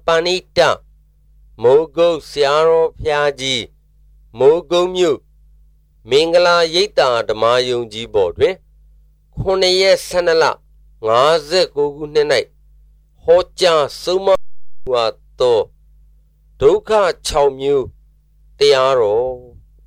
Panita Mogo Siaro Piaji Mogo Mu Mingala Yeta the Mayunji Bodwe Koneye Sanala Ngaze Gogunenai Hoja Suma Wato Doka Chow Mu Tiaro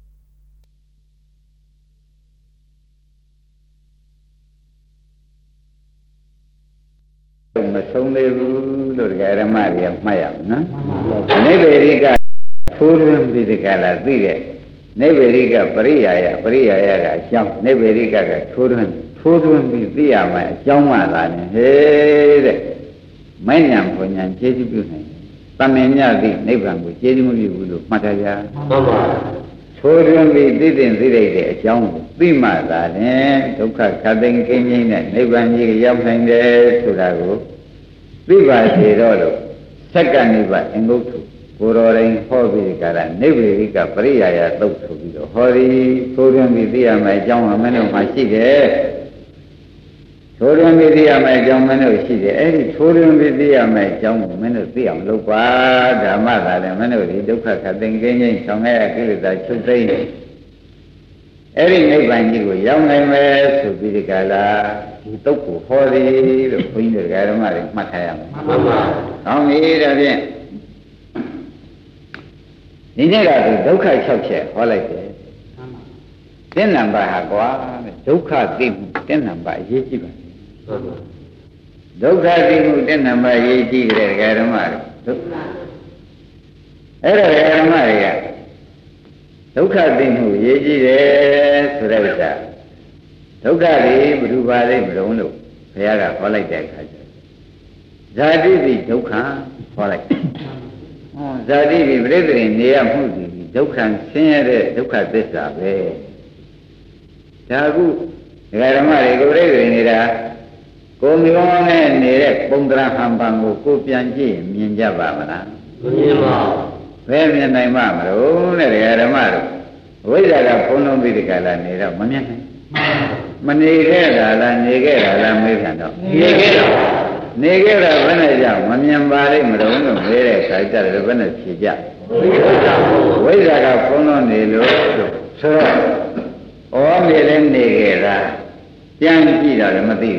Sông Lê Vũ rồi cái là mà điểm mày ẩm nó nếu về đi cả thu luôn thì cả là gì đấy nếu về đi cả Pariya cả trong nếu về đi cả thu luôn thì gì à mà trong mà là thế đấy mấy nhà của nhà chế chứ này ta mình nhà gì nếu bằng của chế chứ mới được mà thay ra thu luôn thì tí tiền gì đấy để trong tí mà là nè đúng cả khả năng kinh nghiệm này nếu bằng gì cái giống hành đấy tôi đã có bí bài thì đó là tất cả những bài anh ngốc thủ cô rồi anh hỏi về cả là nếu về cả Pariya tốt thủ đi rồi hỏi đi thu luôn thì tí à mày trong mà mình mà chỉ thế thu luôn thì tí à mày trong mình chỉ thế ấy thu luôn thì tí à mày trong mình tí à lâu quá đã mà là mình đi đúng cả khả năng kinh nghiệm xong nghe cái là chút tây ấy đi ngay bàn gì của giống ngay mẹ sự bị cái là tốt của phò đi được khuyên được cái đó mà được mặt thèm không nghĩ ra đi như thế là thì dấu khai sâu trẻ khó lại thế tên làm bài hạ quá dấu khai tìm tên làm bài dễ chi vậy dấu khai tìm tên làm bài dễ chi cái đó mà được ấy là cái đó mà được dấu khai tìm hữu dễ chi đấy số đây là dấu khai đi bự ba đấy mà đúng luôn phải là khó lại cái khai ra đi thì dấu khai khó lại ra đi thì bây giờ này em không thì dấu khai xem đấy dấu khai biết sao vậy cha cô cái đó mà đấy cô bây giờ này là cô mi con này đấy bông ra ham bang cô pian chi miền Java mà na miền mà về miền này mà rồi này cái đó mà rồi bây giờ là phone nó bị cái là này rồi mà miền này mà này cái là mấy thằng đó này cái là vấn đề gì mà miền Bắc đấy mà rồi nó về đây cái đó là vấn đề gì chứ bây giờ là phone nó này rồi sao ở miền này cái là chẳng chỉ là mà đi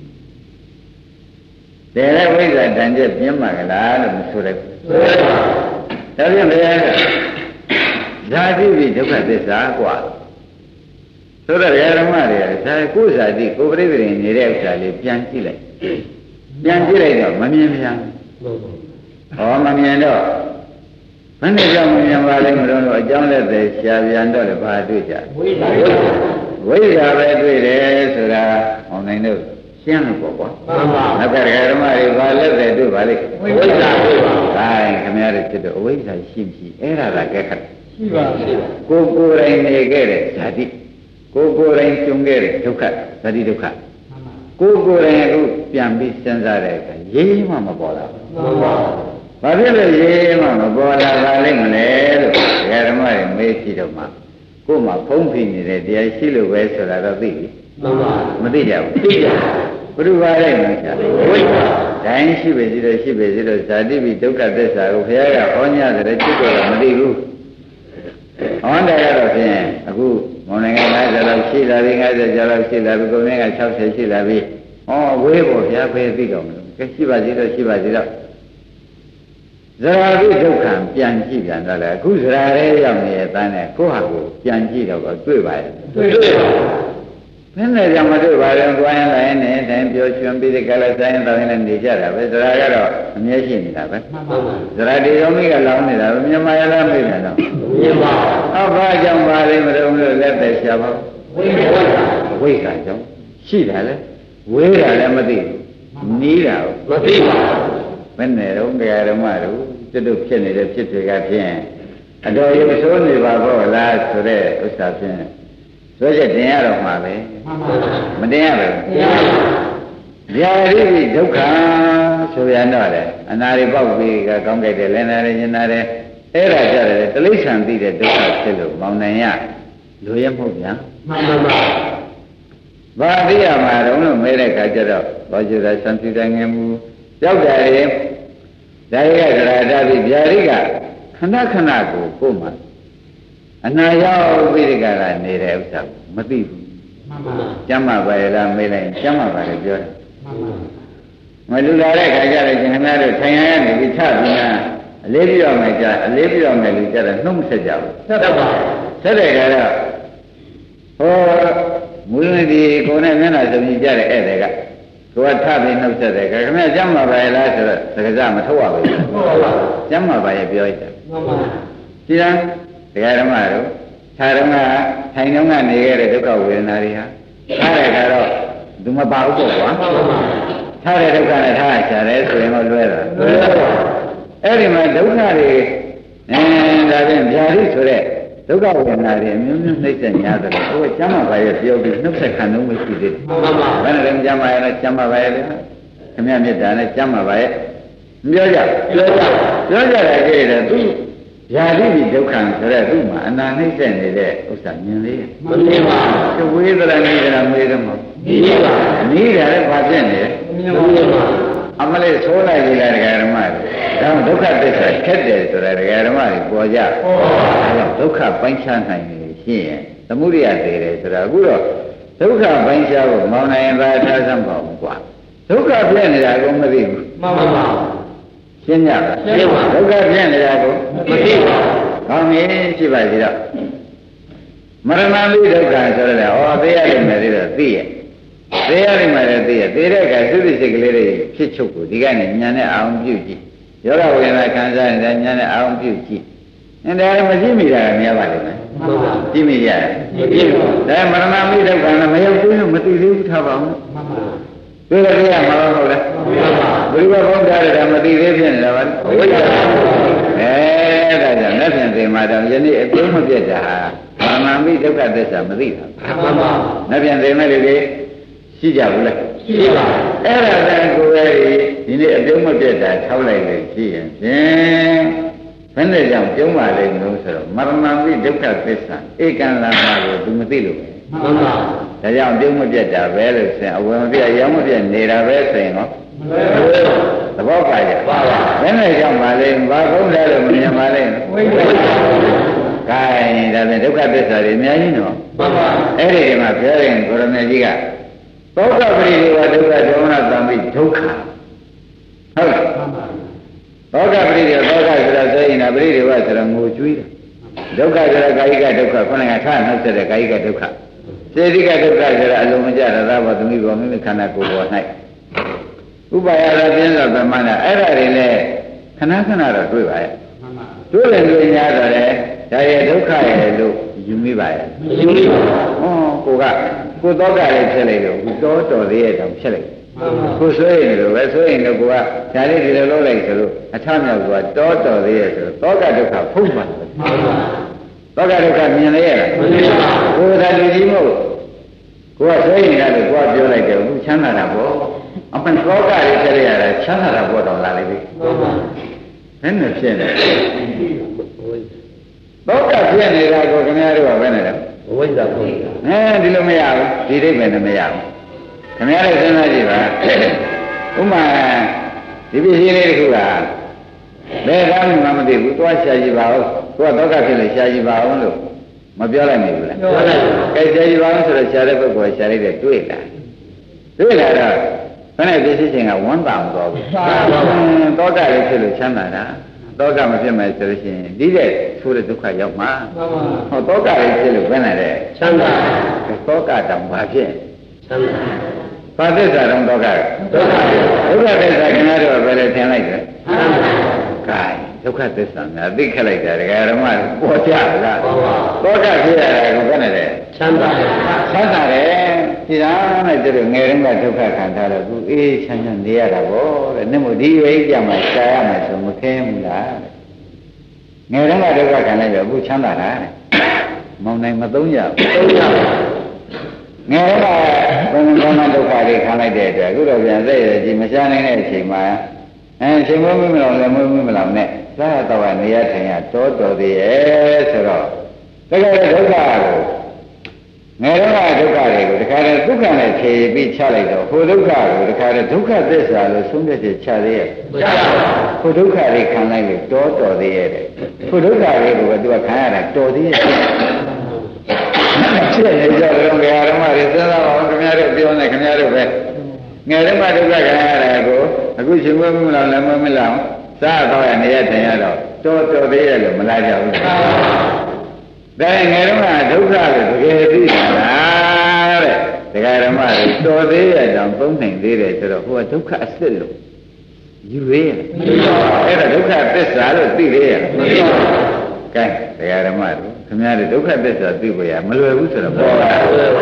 để lại bây giờ đang chơi miền Bắc là nó số đấy đó là bây giá trị gì đâu phải để giá quá số đó là cái mà đấy sao cố giá trị cố bây giờ này đấy sao lại biến chỉ lại đó mà miền mà miền đó vấn đề là miền Bắc này mà nó trong là để xả biến đó là bao nhiêu chứ với giá về tuổi đấy số là hôm nay nữa xem nó có quá nó cái mà đấy bao nhiêu để tuổi bao nhiêu với giá cái này là chỉ được với giá sim là cái khác cô này này cái đấy giá trị cô này chung cái đấy đâu khác giá trị đâu khác cô này cô pian bị sinh ra đấy cái gì mà bỏ ra bao nhiêu là gì mà bỏ ra là lấy mà lấy rồi cái đó mà mấy chỉ đâu mà cô mà phong phi như thế thì ai xí lưu về rồi là đâu đi mà đi đâu bữa qua đây mà đấy xí về rồi giá trị bị đâu cả đấy sao phải là có nhà rồi chứ đâu mà đi luôn on đây là rồi aku một ngày ngay giờ là xí là đi ngay giờ là xí là cô này ngày sau sẽ xí là đi quê bộ phía quê đi đâu cái xí bà gì đó giờ đi đâu khám pian chi pian đó là cứ ra đấy làm gì ta này cố học pian chi đâu cóတွေ့bài nên là rằng màတွေ့bài rồi quan lại này thầy biểu chuyện bị cái là sai tao nên đi chơi là bây giờ cái đó nhớ gì nè vậy giờ đi đâu mấy cái lòng này là nhưng mà làm gì nè nhưng mà ba trong ba đi mà đâu được lên để xem không quay cả trong xí lại đấy quay lại mà đi ní nào mà đi bên này đâu cái đâu mà đâu chứ được chuyện này được chuyện cái chuyện rồi有时候你把我拉出来有啥chuyện所以တင်ရတော့မှာပဲမတင်ရဘူးဇာတိဒုက္ခဆိုရတော့လေအနာရိပေါက်ပြီးကကောင်းကြတယ်လင်းနာတယ်ညနာတယ်အဲ့ဒါကြတယ်တိဋ္ဌံသိတဲ့ဒုက္ခဖြစ်လို့မောင်နိုင်ရလိုရမဟုတ်ဗျာမှန်ပါပါဘာသိရမှာတော့လို့မဲတဲ့ခါကျတော့ဘောဇုသာသံသီတငယ်မူကြောက်တယ်ဓာရိကသရတာပြီးဗျာရိကခဏခဏကိုမှာအနာရောက်ပြီးဒီကလာနေတဲ့ဥစ္စာမသိဘူးကျမ်းမာပါရဲ့လားမေးလိုက်ကျမ်းမာပါလေပြောတယ်မလူလာတဲ့ခါကျတော့ခင်ဗျားတို့ထိုင်ရရနေပြီးထပြီးနာအလေးပြတော်မယ်ကြာအလေးပြတော်မယ်လူကြတော့နှုတ်မဆက်ကြဘူးဆက်ပါဆက်တယ်ကတော့ဟောမူလဒီကိုယ်နဲ့မျက်နှာစုံကြည့်ကြတဲ့ဧည့်သည်ကကိုယ်ကထပြီးနှုတ်ဆက်တယ်ခင်ဗျားကျမ်းမာပါရဲ့လားဆိုတော့သက္ကစမထုတ်ရဘူးဟုတ်ပါဘူးကျမ်းမာပါရဲ့ပြောရတယ်မှန်ပါဒီလားတရားဓမ္မတို့ခြားတော့ကထိုင်တော့ကနေခဲ့တဲ့ဒုက္ခဝေဒနာတွေဟာထားတယ်ကတော့သူမပါဘူးပေါ့ကွာထားတဲ့ဒုက္ခနဲ့ထားချတယ်ဆိုရင်တော့လွဲတာအဲ့ဒီမှာဒုက္ခတွေဒါဖြင့်ဗျာဒိဆိုတဲ့ဒုက္ခဝေဒနာတွေအမျိုးမျိုးနှိမ့်ဆက်များတယ်ဟိုကျမ်းမာပါရဲ့ပြောပြီးနှုတ်ဆက်ခံတော့မရှိသေးဘူးမှန်ပါဘယ်နဲ့လဲကျမ်းမာရဲ့လဲကျမ်းမာပါရဲ့လေခမရမေတ္တာနဲ့ကျမ်းမာပါရဲ့မပြောကြပြောကြတယ်ကြည့်တယ်သူဗျာဒိဒုက္ခဆိုတဲ့သူ့မှာအနာနှိမ့်ဆက်နေတဲ့ဥစ္စာမြင်သေးရဲ့မမြင်ပါဘူးဝေဒနာနေကြမေးတယ်မဟုတ်မြင်ပါနေတယ်လည်းဘာဖြစ်နေလဲမမြင်ပါအမလေးဆိုးလိုက်ပြီလားဒကာဓမ္မတွေဒါဒုက္ခသစ္စာခက်တယ်ဆိုတာဒကာဓမ္မတွေပေါ်ကြဒုက္ခပိုင်းခြားနိုင်နေရှင်းရင်သမုဒိယသေးတယ်ဆိုတာအခုတော့ဒုက္ခပိုင်းခြားဖို့မောင်နိုင်ရင်သာထားစမ်းပါဘူးကွာဒုက္ခပြည့်နေတာကိုမသိဘူးမှန်ပါရှင်းကြပါရှင်းပါဒုက္ခပြည့်နေတာကိုမသိပါဘူးကောင်းပြီရှိပါသေးတော့မရဏလိဒုက္ခဆိုရတဲ့ဩသိရတယ်မယ်သေးတော့သိရဲ့သေရလိမ့်မယ်သိရသေတဲ့အခါသုတိစိတ်ကလေးတွေဖြစ်ချုပ်ကိုဒီကနေ့ညာနဲ့အာရုံပြုကြည့်ယောဂဝေဒနာခံစားနေတဲ့ညာနဲ့အာရုံပြုကြည့်ဒါလည်းမကြည့်မိတာကများပါလိမ့်မယ်ဟုတ်ပါဘူးကြည့်မိရတယ်မကြည့်ဘူးဒါမရဏမိဒုက္ခနဲ့မရောက်ဘူးလို့မသိသေးဘူးထားပါဦးမှန်ပါဘူးဒီလိုကြည့်ရမှာဟုတ်လားမှန်ပါဘူးဘုရားဘုရားတဲ့မသိသေးဖြစ်နေတာပါဟုတ်ပါဘူးဒါကြောင့်လက်ဖြင့်သိမှတော့ယနေ့အပြုံးမပြတ်တာဟာမရဏမိဒုက္ခသစ္စာမသိတာမှန်ပါဘူးလက်ဖြင့်သိမဲ့လေရှိကြဘူးလားရှိပါအဲ့ဒါလည်းကိုယ်ရဲ့ဒီနေ့အပြုံးမပြတ်တာထောက်လိုက်လို့ရှိရင်ဖြင့်ဘယ်နဲ့ကြောင့်ပြုံးပါလိမ့်မလို့ဆိုတော့မရဏမိဒုက္ခသစ္စာဧကံလာမှာကိုသူမသိလို့ပဲမှန်ပါဒါကြောင့်ပြုံးမပြတ်တာပဲလို့ဆိုရင်အဝယ်မပြတ်ရောင်းမပြတ်နေတာပဲဆိုရင်ဟောသဘောပါကြပါပါဘယ်နဲ့ကြောင့်ပါလိမ့်ဘာကုန်းလဲလို့မမြင်ပါလိမ့်ဝိပ္ပယကဲဒါဖြင့်ဒုက္ခသစ္စာတွေအများကြီးနော်မှန်ပါအဲ့ဒီမှာပြောရင်ကိုရမေကြီးကသောကပရိဒေဝဒုက္ခဒေါမနသံမိဒုက္ခဟုတ်လားသောကပရိဒေဝသောကဆိုတာဆိုရင်ပရိဒေဝဆိုတာငိုကြွေးတယ်ဒုက္ခဆိုတာကာယကဒုက္ခခုနကထားနှုတ်ဆက်တဲ့ကာယကဒုက္ခစေတိကဒုက္ခဆိုတာအလုံးမကျရတာဘောသမီးဘောမိမိခန္ဓာကိုယ်ပေါ်၌ဥပါယရပြင်းသောဗမနာအဲ့ဒါတွေလည်းခဏခဏတော့တွေ့ပါရဲ့တွေ့တယ်တွေ့များတော့လေဒါရဲ့ဒုက္ခရဲ့လို့ယူမိပါရဲ့ယူမိပါဟောကိုသောကလေးဖြစ်လိုက်လို့တော်တော်သေးရဲ့တောင်ဖြစ်လိုက်ကိုဆွေးရင်လို့ပဲဆွေးရင်လို့ကိုကဒါလေးဒီလိုလုပ်လိုက်ဆိုလို့အထမြောက်ကတော်တော်သေးရဲ့ဆိုတော့သောကဒုက္ခဖုံးပါသောကဒုက္ခမြင်လေရလားမမြင်ပါဘူးကိုယ်ကလူကြီးမို့ကိုကဆွေးရင်လည်းကိုကပြောလိုက်တယ်အခုချမ်းသာတာပေါ့အမှန်သောကလေးဖြစ်ရတာချမ်းသာတာပေါ့တော့လာလိမ့်မယ်ဘယ်နဲ့ဖြစ်နေသောကဖြစ်နေတာကိုခင်ဗျားတို့ကဘယ်နဲ့လဲဝိဇ္ဇာပုံဒီလိုမရဘူးဒီဒိဋ္ဌိနဲ့မရဘူးခင်ဗျားလည်းစဉ်းစားကြည့်ပါဥမာဒီပစ္စည်းလေးတစ်ခုကဘယ်ကားမှမသိဘူးသွားရှာကြည့်ပါဦးကိုကသောကဖြစ်လို့ရှာကြည့်ပါဦးလို့မပြောလိုက်နိုင်ဘူးလားပြောလိုက်ပါကဲရှာကြည့်ပါဦးဆိုတော့ရှာတဲ့ပုဂ္ဂိုလ်ရှာလိုက်တဲ့တွေ့လာတော့ဘယ်နဲ့ပစ္စည်းချင်းကဝမ်းသာမသွားဘူးသောကလေးဖြစ်လို့ချမ်းသာတာသောကမဖြစ်မယ်ဆိုလို့ရှိရင်ဒီတဲ့ဆိုးတဲ့ဒုက္ခရောက်မှာဟောသောကလေးဖြစ်လို့ဘယ်နဲ့လဲချမ်းသာသောကတောင်ဘာဖြစ်ချမ်းသာဘာသစ္စာတောင်သောကဒုက္ခသစ္စာခင်ဗျားတို့ကဘယ်နဲ့သင်လိုက်လဲချမ်းသာကဲဒုက္ခသစ္စာများသိခက်လိုက်တာဒကာဓမ္မပေါ်ကြလားသောကဖြစ်ရတာကိုဘယ်နဲ့လဲချမ်းသာတယ်ဒီသားနဲ့တို့ငယ်တုန်းကဒုက္ခခံထားတော့သူအေးချမ်းချမ်းနေရတာပေါ့တဲ့နှမို့ဒီဝိကြမှာရှားရမယ်ဆိုမခဲဘူးလားငယ်တုန်းကဒုက္ခခံလိုက်တော့အခုချမ်းသာတာတဲ့မောင်နိုင်မသုံးရဘူးငယ်တုန်းကဘယ်လိုဒုက္ခတွေခံလိုက်တဲ့အတွက်အခုတော့ပြန်သိရကြည့်မရှားနိုင်တဲ့အချိန်မှာချိန်မွေးမလောင်လည်းမွေးမလောင်နဲ့သာတော့နေရထိုင်ရတော်တော်သေးရဲ့ဆိုတော့တကယ်ဒုက္ခကိုငငယ်တော့ဒုက္ခတွေကိုတခါတည်းဒုက္ခနဲ့ဖြေပြီးချလိုက်တော့ဟိုဒုက္ခကိုတခါတည်းဒုက္ခသစ္စာလို့ဆုံးဖြတ်ချက်ချသေးရဲ့ဟိုဒုက္ခတွေခံလိုက်လို့တော်သေးရဲ့ဟိုဒုက္ခတွေကိုကသူကခံရတာတော်သေးရဲ့ဖြစ်နေကြတော့ငယ်ဓမ္မတွေစဉ်းစားပါဦးခင်ဗျားတို့ပြောနေခင်ဗျားတို့ပဲငယ်ဓမ္မဒုက္ခခံရတာကိုအခုရှင်မမလားလည်းမလားစားတော့ရနေရတင်ရတော့တော်သေးရဲ့လို့မလားကြဘူးဒါငယ်ဓမ္မဒုက္ခကိုတကယ်သိတာလားတဲ့ဒကာဓမ္မတွေတော်သေးရဲ့တောင်သုံးနိုင်သေးတယ်ဆိုတော့ဟိုကဒုက္ခအစစ်လို့ယူရဲအဲ့ဒါဒုက္ခသစ္စာလို့သိသေးရဲ့ကဲဒကာဓမ္မတို့ခင်ဗျားတို့ဒုက္ခသစ္စာသိဖို့ရမလွယ်ဘူးဆိုတော့ပေါ်လာ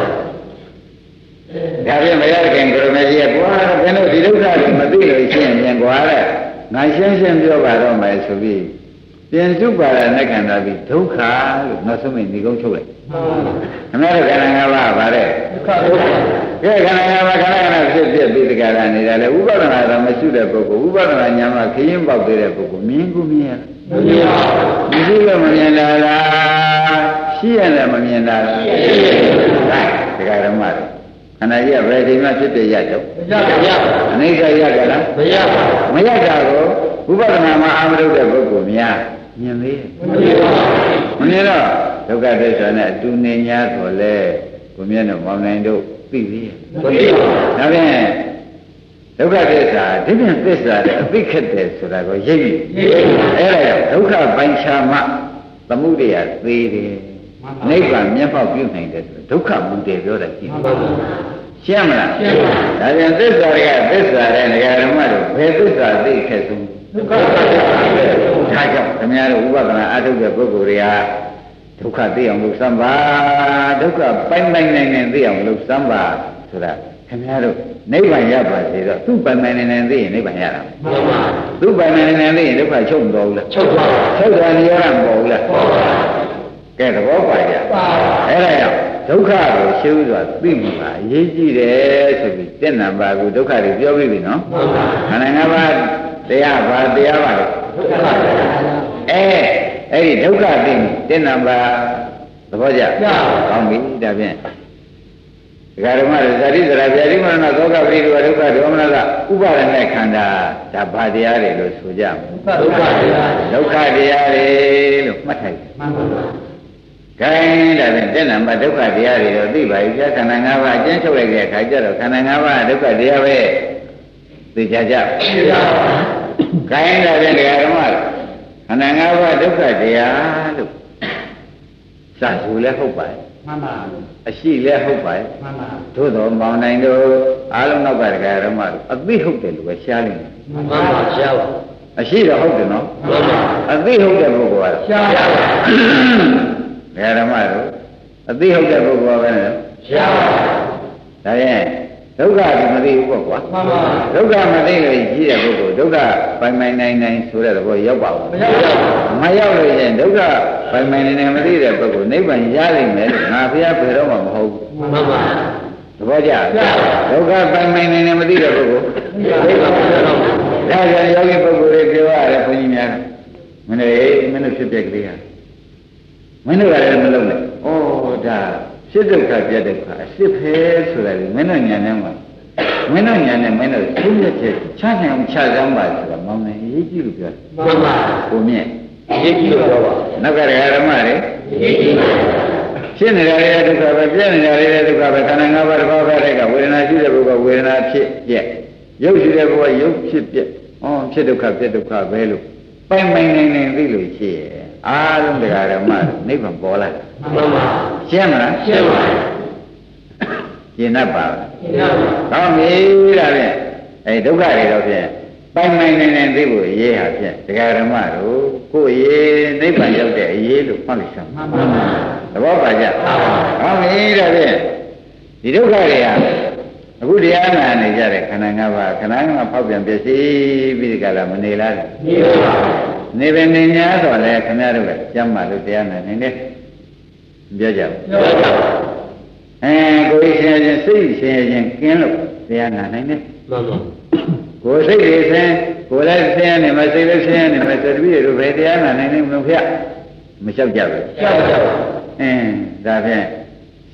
ဒါဖြင့်မရခင်ကရမကြီးကကွာဘယ်လိုဒီဒုက္ခကိုမသိလို့ရှင်းရင်ကွာတဲ့ငါရှင်းပြောပါတော့မယ်ဆိုပြီးပြင်စုပါရနဲ့ခန္ဓာပြီးဒုက္ခလို့နောက်ဆုံးမိဒီကုန်းချုပ်လိုက်ခင်ဗျားတို့ခန္ဓာ၅ပါးဗါတဲ့ဒုက္ခကဲခန္ဓာ၅ပါးခန္ဓာ၅ဖြစ်ပြီးတကယ်နေတယ်လေဥပဒနာတော့မရှိတဲ့ပုဂ္ဂိုလ်ဥပဒနာညာမှာခရင်ပေါက်သေးတဲ့ပုဂ္ဂိုလ်မြင်ကူမြင်ရမမြင်ပါဘူးမရှိလို့မမြင်တာလားရှိရလည်းမမြင်တာလားရှိတယ်ဒကာဓမ္မတွေခန္ဓာကြီးကဘယ်ချိန်မှဖြစ်တဲ့ရတော့မရပါဘူးအနိစ္စရကြလားမရပါဘူးမရတာကိုဥပဒနာမှာအာမရုပ်တဲ့ပုဂ္ဂိုလ်များမြင်သေးတယ်မမြင်တော့ဒုက္ခသစ္စာနဲ့အတူနေ냐ဆိုလဲကိုမြတ်တို့မောင်နိုင်တို့သိသေးရဲ့မသိပါဘူးဒါဖြင့်ဒုက္ခသစ္စာဒီပြင်သစ္စာတဲ့အသိခက်တယ်ဆိုတာကိုရိပ်ပြီအဲ့ဒါဒုက္ခပိုင်းခြားမှသမှုတရားသေးတယ်နိဗ္ဗာန်မျက်မှောက်ပြုနိုင်တယ်ဆိုဒုက္ခမူတယ်ပြောတာကြည့်ပါရှင်းမလားရှင်းပါဒါပြန်သစ္စာတွေကသစ္စာတဲ့နေရာဓမ္မတို့ဘယ်သစ္စာသိခက်ဆုံးဒုက္ခသစ္စာပဲဒါကြောင့်ခင်ဗျားတို့ဥပဒနာအထုတ်တဲ့ပုဂ္ဂိုလ်တွေကဒုက္ခသိအောင်လုပ်စမ်းပါဒုက္ခပိုင်ပိုင်နိုင်နိုင်သိအောင်လုပ်စမ်းပါဆိုတာခင်ဗျားတို့နိဗ္ဗာန်ရပါစေတော့သူ့ပိုင်ပိုင်နိုင်နိုင်သိရင်နိဗ္ဗာန်ရတာမှန်ပါသူ့ပိုင်ပိုင်နိုင်နိုင်သိရင်ဒုက္ခချုပ်မတော်ဘူးလားချုပ်ပါချုပ်တယ်နေရာမပေါ်ဘူးလားပေါ်ပါကဲသဘောပါကြပါအဲ့ဒါကြောင့်ဒုက္ခကိုရှင်းဥစွာသိမှပါအရေးကြီးတယ်ဆိုပြီးတက်နံပါတ်ကိုဒုက္ခတွေပြောပြီးပြီနော်မှန်ပါခန္ဓာ၅ပါးတရားပါတရားပါလေဒုက္ခပါအဲ့ဒီဒုက္ခသိတက်နံပါတ်သဘောကျကောင်းပြီဒါဖြင့်ဒကာဓမ္မတွေဇာတိဇရာဗျာတိမရဏသောကပရိဒုဒုက္ခဒေါမနကဥပါဒနဲ့ခန္ဓာဒါဘာတရားတွေလို့ဆိုကြမှာဒုက္ခတရားဒုက္ခတရားတွေလို့မှတ်ထိုက်မှန်ပါပါခိုင်းဒါဖြင့်တက်နံပါတ်ဒုက္ခတရားတွေတော့သိပါပြီကြာခန္ဓာ၅ပါးအကျဉ်းချုပ်လိုက်တဲ့အခါကျတော့ခန္ဓာ၅ပါးဒုက္ခတရားပဲသိကြကြသိပါပါခိုင်းဒါဖြင့်ဒကာဓမ္မခန္ဓာ၅ပါးဒုက္ခတရားလို့စဆိုလဲဟုတ်ပါရဲ့မှန်ပါအရှိလဲဟုတ်ပါရဲ့မှန်ပါသို့တော်မောင်နိုင်တို့အားလုံးနောက်ကဒကာဓမ္မတို့အသိဟုတ်တယ်လို့ပဲရှားလိမ့်မယ်မှန်ပါရှားပါအရှိတော့ဟုတ်တယ်နော်မှန်ပါအသိဟုတ်တဲ့ပုဂ္ဂိုလ်ကရှားပါဘယ်ဓမ္မတို့အသိဟုတ်တဲ့ပုဂ္ဂိုလ်ကပဲနော်ရှားပါဒါရင်ဒုက္ခကမသိဘူးပေါ့ကွာမှန်ပါဒုက္ခမသိလို့ကြီးတဲ့ပုဂ္ဂိုလ်ဒုက္ခပိုင်ပိုင်နိုင်နိုင်ဆိုတဲ့ဘောရောက်ပါဘူးမရောက်လို့ရင်ဒုက္ခပိုင်ပိုင်နိုင်နိုင်မသိတဲ့ပုဂ္ဂိုလ်နိဗ္ဗာန်ရနိုင်မယ်လို့ငါဘုရားဘယ်တော့မှမဟုတ်ဘူးမှန်ပါသဘောကျဒုက္ခပိုင်ပိုင်နိုင်နိုင်မသိတဲ့ပုဂ္ဂိုလ်နိဗ္ဗာန်မရတော့ဘူးဒါကြောင့်ယောဂီပုဂ္ဂိုလ်တွေပြောရတယ်ဘုန်းကြီးများမင်းတို့ဖြစ်ပြက်ကလေးဟာမင်းတို့ကလည်းမလုံးနဲ့ဩဒါဖြစ်ဒုက္ခပြဒုက္ခအစစ်ပဲဆိုတာလေမင်းတို့ညာနဲ့မှာမင်းတို့ညာနဲ့မင်းတို့သုံးရချက်ချနိုင်အောင်ချစမ်းပါဆိုတာမောင်နေရေးကြည့်လို့ပြောမှန်ပါဘုမြင့်ရေးကြည့်လို့ပြောပါနောက်ကဓမ္မတွေရေးကြည့်ဖြစ်နေတာလေဒုက္ခပဲပြည့်နေတာလေဒုက္ခပဲခန္ဓာ၅ပါးတစ်ပါးပဲတဲ့ကဝေဒနာရှိတဲ့ဘုကဝေဒနာဖြစ်ပြက်ရုပ်ရှိတဲ့ဘုကရုပ်ဖြစ်ပြက်ဖြစ်ဒုက္ခပြဒုက္ခပဲလို့ပိုင်ပိုင်နိုင်နိုင်သိလို့ရှိရဲ့အားလုံးတရားဓမ္မနိဗ္ဗာန်ပေါ်လာမှန်ပါရှင်းမလားရှင်းပါရှင်းတတ်ပါရှင်းပါကောင်းပြီဒါဖြင့်အဲဒုက္ခတွေတော့ဖြင့်ပိုင်ပိုင်နိုင်နိုင်သိဖို့အရေးဟာဖြင့်တရားဓမ္မတို့ကိုယ်ရေးနိဗ္ဗာန်ရောက်တဲ့အရေးလို့မှတ်လိုက်စမ်းမှန်ပါသဘောပါကြကောင်းပြီဒါဖြင့်ဒီဒုက္ခတွေဟာအခုတရားနာနေကြတဲ့ခန္ဓာ၅ပါးခန္ဓာ၅ပါးဖောက်ပြန်ပြည့်စည်ပြီးဒီကလာမနေလားနေပါနေပဲနေ냐ဆိုလဲခင်ဗျားတို့ကကျမ်းမာလို့တရားနာနေတယ်ပြောကြဘူးပြောကြပါကိုယ်ရှင်ချင်းစိတ်ရှင်ချင်းကင်းလို့တရားနာနိုင်တယ်မှန်ပါကိုယ်စိတ်တွေဆင်းကိုယ်လည်းဆင်းနေမှာစိတ်လည်းဆင်းနေမှာသတိတို့ပဲတရားနာနိုင်တယ်မလို့ဖျက်မလျှောက်ကြဘူးလျှောက်ကြပါဒါဖြင့်ဆ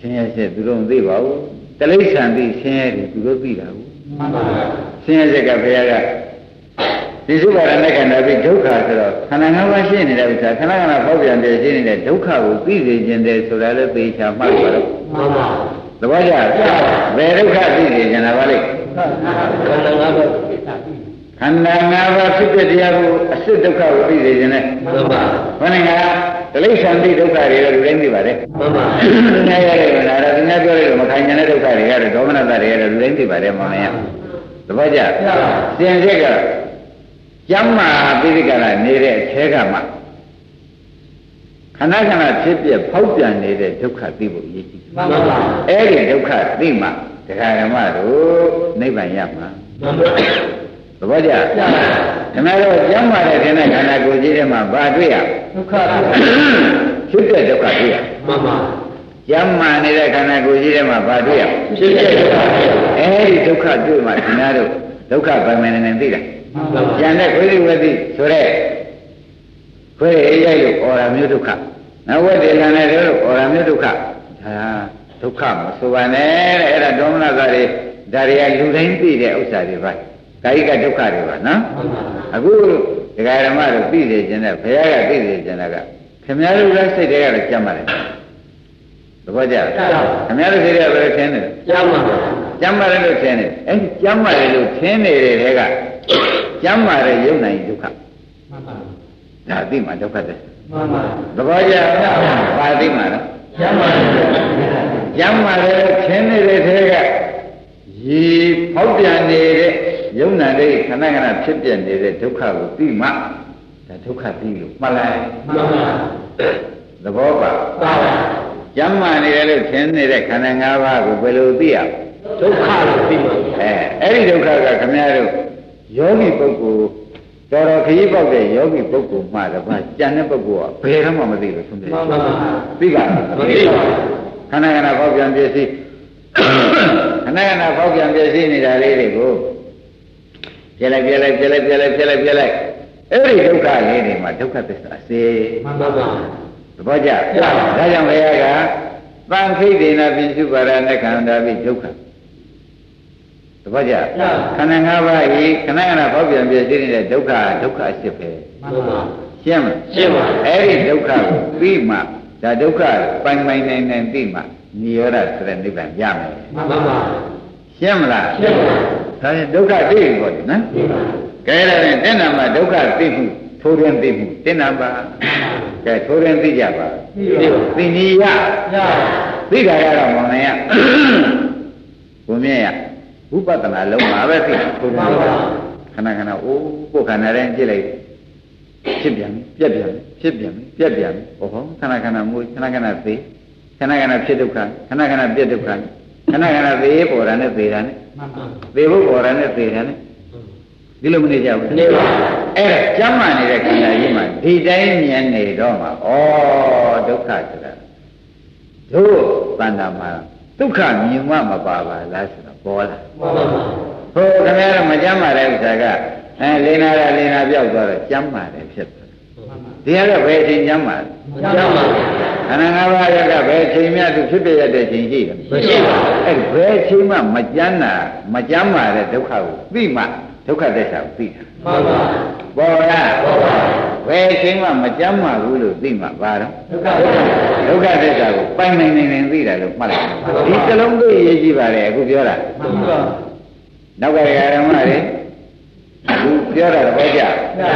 င်းရဲချက်သူတို့မသိပါဘူးတလိษံသိဆင်းရဲတယ်သူတို့သိတာဘူးမှန်ပါဗျာဆင်းရဲချက်ကဘုရားကဒီစုပါရနဲ့ခန္ဓာပြီးဒုက္ခဆိုတော့ခန္ဓာ၅ပါးရှိနေတဲ့ဥစ္စာခဏခဏဖောက်ပြန်ပြည့်ရှိနေတဲ့ဒုက္ခကိုသိစေခြင်းတယ်ဆိုတာလည်းသိချာမှတ်ပါတော့မှန်ပါသဘောကျဘယ်ဒုက္ခသိစေခြင်းလားဗါလိခန္ဓာ၅ပါးခန္ဓာ၅ပါးဖြစ်တဲ့တရားကိုအစစ်ဒုက္ခကိုသိစေခြင်းနဲ့မှန်ပါဘယ်နဲ့ကတိဋ္ဌာန်တိဒုက္ခတွေလည်းလူတိုင်းသိပါတယ်မှန်ပါ။နားရတယ်ကလားဒီနေ့ပြောလိုက်လို့မခံနိုင်တဲ့ဒုက္ခတွေရတယ်ဒေါမနတတွေရတယ်လူတိုင်းသိပါတယ်မောင်လေး။သဘောကျ။သင်္ချက်ကကျမ်းမာပိဋကလာနေတဲ့အထဲကမှခဏခဏဖြစ်ပြဖောက်ပြန်နေတဲ့ဒုက္ခသိဖို့အရေးကြီးတယ်။မှန်ပါ။အဲ့ဒီဒုက္ခသိမှဒကာဓမ္မတို့နိဗ္ဗာန်ရမှာ။မှန်ပါ။သဘောကျ။ဓမ္မတို့ကျမ်းမာတဲ့ခန္ဓာခန္ဓာကိုယ်ကြီးထဲမှာဘာတွေ့ရဒုက္ခဖြစ်တဲ့ဒုက္ခတွေ့ရမှန်ပါကျမ်းမာနေတဲ့ခန္ဓာကိုယ်ကြီးထဲမှာဘာတွေ့ရဖြစ်တဲ့ဒုက္ခအဲဒီဒုက္ခတွေ့မှခင်ဗျားတို့ဒုက္ခဗမနေနေသိတာကျန်တဲ့ခွေးဝေသိဆိုတဲ့ခွေးအေးရိုက်လို့အော်ရမျိုးဒုက္ခနဝတ္တေလန်တဲ့တို့အော်ရမျိုးဒုက္ခဒါဒုက္ခမဆိုပါနဲ့တဲ့အဲ့ဒါဒေါမနတာတွေဒါတွေကလူတိုင်းသိတဲ့ဥစ္စာတွေပါကာယကဒုက္ခတွေပါနော်အခုဒကာဓမ္မတို့သိစေခြင်းနဲ့ဘုရားကသိစေခြင်းကခင်ဗျားတို့လည်းစိတ်တွေကတော့ကြမ်းပါတယ်သဘောကျလားခင်ဗျားတို့စိတ်တွေကဘယ်လိုထင်နေလဲကြမ်းပါကြမ်းပါတယ်လို့ထင်နေအဲ့ဒီကြမ်းပါတယ်လို့ထင်နေတဲ့တဲကကြမ်းပါတယ်ယုံနိုင်ဒုက္ခမှန်ပါဒါသိမှဒုက္ခတဲ့မှန်ပါသဘောကျလားဘာသိမှလဲကြမ်းပါတယ်ကြမ်းပါတယ်ထင်နေတဲ့တဲကရေဖောက်ပြန်နေတဲ့ယုံနာတဲ့ခဏခဏဖြစ်ပြနေတဲ့ဒုက္ခကိုသိမှဒါဒုက္ခသိလို့မှတ်လိုက်မှန်ပါသဘောပါပါကျမ်းမာနေတယ်လို့ထင်နေတဲ့ခန္ဓာ၅ပါးကိုဘယ်လိုသိရဒုက္ခလို့သိမှာအဲ့ဒီဒုက္ခကခမည်းတော်ယောဂီပုဂ္ဂိုလ်တော်တော်ခရီးပေါက်တဲ့ယောဂီပုဂ္ဂိုလ်မှတပါးကြံတဲ့ပုဂ္ဂိုလ်ကဘယ်တော့မှမသိလို့ဆုံးတယ်မှန်ပါသိပါမသိပါခန္ဓာခဏပေါက်ပြန်ပြည့်စည်ခဏခဏပေါက်ပြန်ပြည့်စည်နေတာလေးတွေကိုပြလိုက်အဲ့ဒီဒုက္ခလေးတွေမှာဒုက္ခသစ္စာစေမှန်ပါပါသဘောကျဒါကြောင့်ဘုရားကသံခိတေနပိစုပါရဏခန္ဓာပိဒုက္ခသဘောကျခန္ဓာ၅ပါးဤခဏခဏပေါက်ပြန်ပြည့်စည်နေတဲ့ဒုက္ခဒုက္ခအစစ်ပဲမှန်ပါရှင်းမလားရှင်းပါအဲ့ဒီဒုက္ခကိုပြီးမှဒါဒုက္ခပိုင်နိုင်ပြီးမှနိရောဓဆိုတဲ့နိဗ္ဗာန်ရမယ်မှန်ပါရှင်းမလားရှင်းပါဒါရင်ဒုက္ခသိပြီပေါ့နော်ကဲဒါဖြင့်တင်းနာမှာဒုက္ခသိမှုထိုးရင်းသိမှုတင်းနာပါကဲထိုးရင်းသိကြပါသိနည်းရသိတာကတော့မောင်နိုင်ရဘုမြင့်ရဝိပဿနာလုံးမှာပဲသိထိုးရင်းခဏခဏအိုးကိုယ်ခန္ဓာတိုင်းကြည့်လိုက်ဖြစ်ပြန်ပြက်ပြန်ဖြစ်ပြန်ပြက်ပြန်ဟောခဏခဏမွေးခဏခဏသိခဏခဏဖြစ်ဒုက္ခခဏခဏပြက်ဒုက္ခခဏခဏသေပေါ်တာနဲ့သေတာနဲ့သေဖို့ပေါ်တာနဲ့သေတာနဲ့ဒီလိုမနေကြဘူးနေပါအဲ့ဒါကျမ်းမာနေတဲ့ခန္ဓာကြီးမှာဒီတိုင်းမြင်နေတော့မှာဩဒုက္ခဆိုတာတို့တဏ္ဍာမှာဒုက္ခမြင်မှမပါပါလားဆိုတော့ပေါ်လာမှန်ပါပါဟိုခင်ဗျားတို့မကျမ်းမာတဲ့ဥစ္စာကလေနာပြောက်သွားတော့ကျမ်းမာတယ်ဖြစ်တယ်ဒီကတော့ဘယ်အချိန်ကျမ်းမာကျမ်းမာခန္ဓာ၅ပါးရကဘယ်အချိန်မှသူဖြစ်ပြရတဲ့ချိန်ရှိတယ်မရှိပါဘူးအဲ့ဘယ်အချိန်မှမကျမ်းမာတဲ့ဒုက္ခကိုသိမှဒုက္ခသစ္စာကိုသိတာမှန်ပါပေါ်လားပေါ်ပါဘယ်အချိန်မှမကျမ်းမာဘူးလို့သိမှပါတော့ဒုက္ခသစ္စာကိုပိုင်နိုင်သိတာလို့မှတ်လိုက်ဒီစလုံးသိရေးကြည့်ပါလေအခုပြောတာမှန်ပါနောက်ကဓမ္မတွေအခုပြောတာတော့ကြ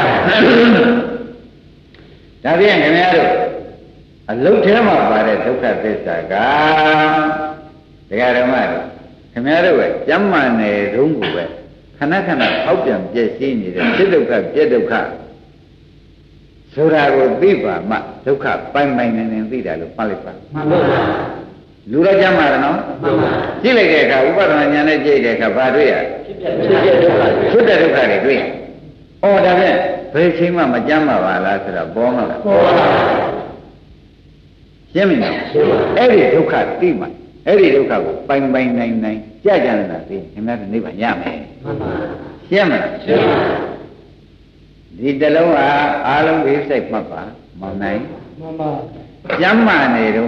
ဒါဖြင့်ခင်ဗျားတို့အလုတ်ထဲမှာပါတဲ့ဒုက္ခသစ္စာကဒကာဓမ္မတို့ခင်ဗျားတို့ကကျမ်းမာနေတုန်းကပဲခဏခဏဖောက်ပြန်ပြည့်စည်နေတဲ့ဖြစ်ဒုက္ခပြည့်ဒုက္ခဆိုတာကိုသိပါမှဒုက္ခပိုင်နေသိတာလို့မှတ်လိုက်ပါမှန်ပါပါလူတော့ကျမ်းမာတယ်နော်မှန်ပါကြည့်လိုက်တဲ့အခါဥပဒနာဉာဏ်နဲ့ကြည့်တဲ့အခါဘာတွေ့ရဖြစ်တဲ့ဒုက္ခတွေတွေ့ရဩဒါဖြင့်ဘယ်ချိန်မှမကြမ်းပါပါလားဆိုတော့ပေါ်မှာလားပေါ်ပါရှင်းပြီနော်အဲ့ဒီဒုက္ခသိမှအဲ့ဒီဒုက္ခကိုပိုင်နိုင်ကြကြနေတာသိခင်ဗျားတို့နိဗ္ဗာန်ရမယ်မှန်ပါရှင်းမလားရှင်းပါဒီတလုံးဟာအားလုံးဒီစိတ်မှတ်ပါမောင်နိုင်မှန်ပါကျမ်းမာနေတော့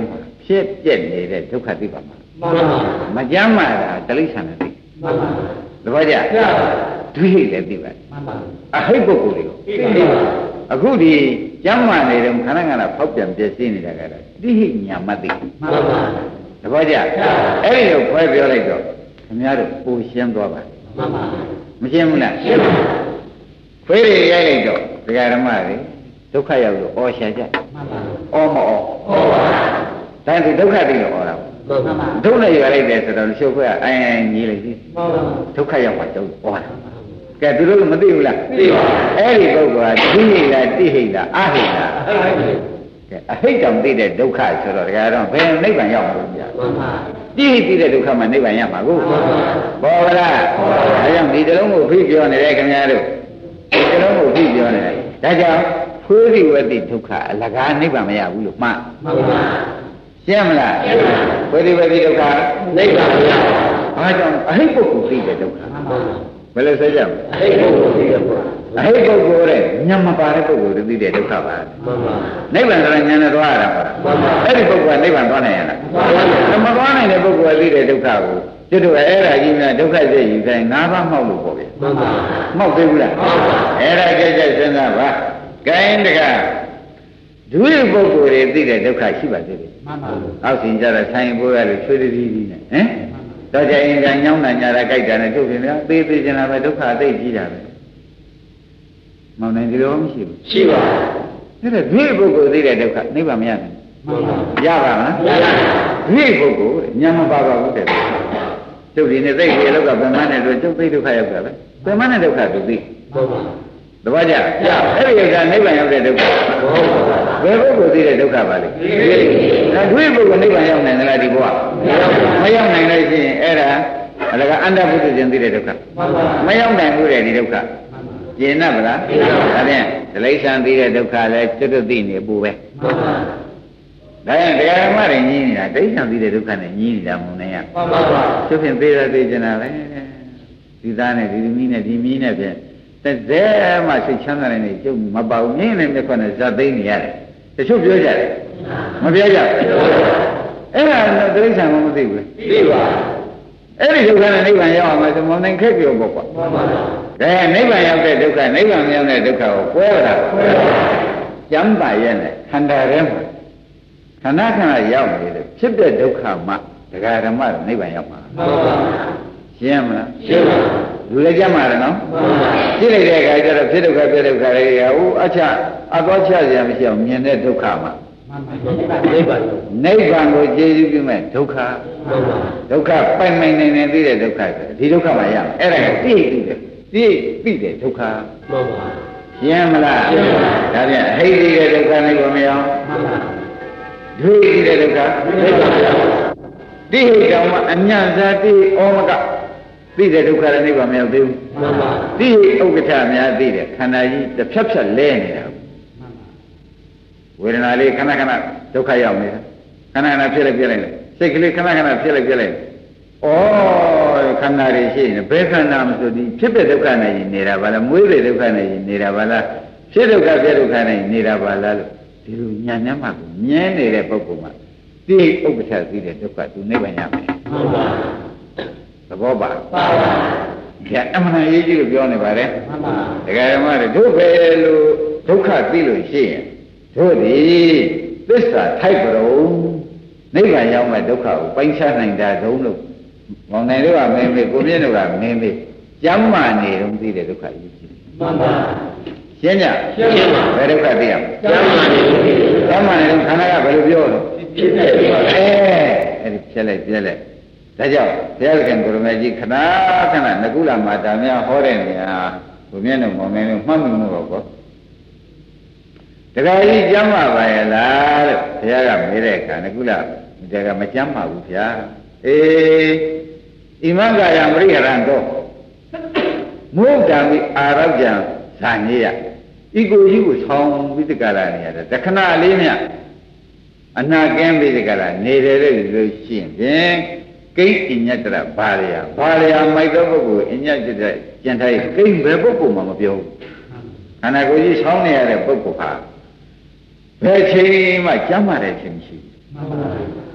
ဖြစ်ပြက်နေတဲ့ဒုက္ခသိပါမှာမကြမ်းမာတာတိရစ္ဆာန်နဲ့သိသဘောကျဒွိဟိတ်လည်းသိပါတယ်အဟိတ်ပုဂ္ဂိုလ်တွေကိုအခုဒီကြမ်းမာနေတယ်ခန္ဓာငါးဖောက်ပြန်ပြည့်စည်နေတာကတော့တိဟိညာမသိသဘောကျအဲ့ဒီကိုခွဲပြောလိုက်တော့ခင်ဗျားတို့ပူရှင်းသွားပါမရှင်းဘူးလားခွဲရရိုက်လိုက်တော့ဒကာဓမ္မတွေဒုက္ခရောက်လို့အော်ရှာကြအော်မအော်ဒါဒီဒုက္ခသိလို့အော်တာဒုက္ခရလိုက်တယ်ဆိုတော့ရှုပ်ခွဲအိုင်ကြီးလိုက်ပြီဒုက္ခရောက်မှတော့အော်တာကဲသူတို့မသိဘူးလားသိပါအဲ့ဒီပုဂ္ဂိုလ်ကဒိဟိလားတိဟိလားအဟိလားကဲအဟိတ်တောင်သိတဲ့ဒုက္ခဆိုတော့ဒကာတော့ဘယ်နိဗ္ဗာန်ရောက်မှာလဲဗျာတိဟိသိတဲ့ဒုက္ခမှာနိဗ္ဗာန်ရမှာကိုဘောဗလားဒါကြောင့်ဒီတလုံးကိုဖိပြောနေတယ်ခင်ဗျားတို့ဒီတလုံးကိုဖိပြောနေတယ်ဒါကြောင့်ဖွေးရိဝတိဒုက္ခအလကားနိဗ္ဗာန်မရဘူးလို့မှန်ပါရှင်းမလားဖွေးရိဝတိဒုက္ခနိဗ္ဗာန်မရဘာကြောင့်အဟိတ်ပုဂ္ဂိုလ်သိတဲ့ဒုက္ခဘယ်လိုဆိုကြမလဲအဟိတ်ပုဂ္ဂိုလ်သိတဲ့ဒုက္ခအဟိတ်ပုဂ္ဂိုလ်တဲ့ညံမပါတဲ့ပုဂ္ဂိုလ်သိတဲ့ဒုက္ခပါနိဗ္ဗာန်ဆိုတာညံနဲ့သွားရတာပါအဲ့ဒီပုဂ္ဂိုလ်ကနိဗ္ဗာန်သွားနိုင်ရလားမသွားနိုင်တဲ့ပုဂ္ဂိုလ်ကသိတဲ့ဒုက္ခကိုကျွတ်တို့အဲ့ဒါကြီးများဒုက္ခစိတ်ကြီးတိုင်း၅ပါးမှောက်လို့ပေါ့ဗျာမှောက်သေးဘူးလားအဲ့ဒါကြက်ကြက်စဉ်းစားပါကိုင်းတကဒုရပုဂ္ဂိုလ်တွေသိတဲ့ဒုက္ခရှိပါသေးတယ်အောက်ရှင်ကြတာဆိုင်ပိုးရလို့ချွေးတည်းကြီးနဲ့ဟမ်တော့ကြရင်ကညောင်းနိုင်ကြတာကြိုက်တာနဲ့ထုတ်ပြင်များသေးသေးချင်တာပဲဒုက္ခအသိကြီးတာပဲမောင်နိုင်ဒီလိုမရှိဘူးရှိပါဘူးဒါဒုရပုဂ္ဂိုလ်သိတဲ့ဒုက္ခနိဗ္ဗာန်မရနိုင်ရပါမလားဒုရပုဂ္ဂိုလ်ညံမပါပါဘူးတဲ့ကျုပ်ဒီနေ့သိပြီလောက်ကဗမန်းနဲ့တို့ကျုပ်သိဒုက္ခရောက်တာပဲဗမန်းနဲ့ဒုက္ခသူသိတပည့်ကြအဲ့ဒီကနိဗ္ဗာန်ရောက်တဲ့ဒုက္ခဘယ်ပုဂ္ဂိုလ်သိတဲ့ဒုက္ခပါလဲဒါဒုရပုဂ္ဂိုလ်နိဗ္ဗာန်ရောက်နိုင်သလားဒီဘဝမရောက်နိုင်လို့ရှိရင်အဲ့ဒါအလကအန္တပုတ္တဇဉ်သိတဲ့ဒုက္ခမရောက်နိုင်ဘူးတဲ့ဒီဒုက္ခကျင်납ဗလားဒါဖြင့်ဒလိษံသိတဲ့ဒုက္ခလည်းကျွတ်တွသိနေပူပဲဒါရင်တရားဓမ္မတွေညင်းနေတာဒိဋ္ဌံသိတဲ့ဒုက္ခနဲ့ညင်းနေတာမုံနေရသူဖြင့်သိတာသိကျင်တာပဲဒီသားနဲ့ဒီသမီးနဲ့ဒီမီးနဲ့ဖြင့်တဲ့ဇဲမှစိတ်ချမ်းသာနေကျုပ်မပေါမြင်းနဲ့မြက်ခွနဲ့ဇတ်သိနေရတယ်တချို့ပြောကြတယ်မပြောကြဘူးအဲ့ဒါဒိဋ္ဌံမသိဘူးသိပါအဲ့ဒီဒုက္ခနဲ့နိဗ္ဗာန်ရောက်အောင်ဆိုမုံနိုင်ခက်ပြောပေါ့ကွာဒါနိဗ္ဗာန်ရောက်တဲ့ဒုက္ခနိဗ္ဗာန်မရောက်တဲ့ဒုက္ခကိုကွဲတာကျမ်းပါရဲ့နဲ့ခန္ဓာထဲမှာခန္ဓာခန္ဓာရောက်နေတယ်ဖြစ်တဲ့ဒုက္ခမှဒကာဓမ္မနိဗ္ဗာန်ရောက်မှာရှင်းမလားရှင်းပါလူလည်းကြမ်းပါတယ်နော်ကြည့်လိုက်တဲ့အခါကျတော့ဖြစ်ဒုက္ခပြဒုက္ခတွေကဟိုအသောချစရာမရှိအောင်မြင်တဲ့ဒုက္ခမှနိဗ္ဗာန်ကိုကျေစုပြုမဲ့ဒုက္ခဒုက္ခပိုင်ပိုင်နေနေသိတဲ့ဒုက္ခဒီဒုက္ခမှရမယ်အဲ့ဒါကိုသိသိတဲ့ဒုက္ခမှန်ပါရှင်းမလားရှင်းပါဒါပြန်အဟိတ်တဲ့ဒုက္ခနိဗ္ဗာန်မရအောင်မှန်ပါဒွေတဲ့ဒုက္ခနိဗ္ဗာန်မရအောင်တိဟိတောင်မှအညံသာတိဩမကသိတဲ့ဒုက္ခနဲ့နိဗ္ဗာန်မရောက်သေးဘူးမှန်ပါတိဟိဥက္ကဋ္ဌများသိတဲ့ခန္ဓာကြီးတစ်ဖြတ်ဖြတ်လဲနေတာဝေဒနာလေးခဏခဏဒုက္ခရောက်နေတာခဏခဏဖြစ်လိုက်ပြလိုက်စိတ်ကလေးခဏခဏဖြစ်လိုက်ပြလိုက်ဩခန္ဓာတွေရှိနေဘယ်ခန္ဓာမဆိုဒီဖြစ်တဲ့ဒုက္ခနဲ့နေတာပါလားမွေးတဲ့ဒုက္ခနဲ့နေတာပါလားဖြစ်ဒုက္ခပြဒုက္ခနဲ့နေတာပါလားလို့ဒီလိုညာညမ်းမှကိုမြဲနေတဲ့ပုဂ္ဂိုလ်မှာတိဥပ္ပချသိတဲ့ဒုက္ခသူနိဗ္ဗာန်ရမယ်မှန်ပါသဘောပါပါဗျာအမှန်ရေးကြည့်လို့ပြောနေပါတယ်မှန်ပါဒကာဓမ္မတွေတို့ပဲလို့ဒုက္ခသိလို့ရှိရင်တို့ဒီသစ္စာထိုက်ကြုံနိဗ္ဗာန်ရောက်မဲ့ဒုက္ခကိုပိုင်းခြားနိုင်တာတုံးလို့မောင်နိုင်တို့ကမင်းမေကိုမြင့်တို့ကမင်းမေကျမ်းမာနေတုံးသိတဲ့ဒုက္ခကြီးမှန်ပါရှင်းကြရှင်းပါဘယ်ဒုက္ခသိရမလဲကျမ်းမာနေတုံးခန္ဓာကဘယ်လိုပြောလဲဖြစ်နေပါအဲ့ဒီဖြစ်လိုက်ပြက်လိုက်ဒါကြောင့်ဘုရားခင်ကိုရမေကြီးခဏခဏနကုလမာတာများဟောတဲ့နေရာကိုမြင့်တို့မောင်နိုင်တို့မှတ်မိမှုတော့ကောတခါကြီးကျမ်းမာပါရဲ့လားလို့ဘုရားကမေးတဲ့အခါနကုလဒါကမကျမ်းမာဘူးဗျာဣမံကာယမရိဟရံတော့မုဒ္ဒံမိအာရောကြံဇာနေယဤကိုကြီးကိုဆောင်းပြီးတက္ကရာနေရတယ်တခဏလေးမြအနာကင်းပြီးတက္ကရာနေတယ်လို့ရှိရင်ဖြင့်ကိဉ္အညတရဘာလျာမိုက်သောပုဂ္ဂိုလ်အညတရကျန်တိုင်းကိဉ္ဘယ်ပုဂ္ဂိုလ်မှမပြောဘူးခန္ဓာကိုယ်ကြီးဆောင်းနေရတဲ့ပုဂ္ဂိုလ်ဟာဘယ်ချိန်မှကျမ်းမာတဲ့ချိန်မရှိဘူး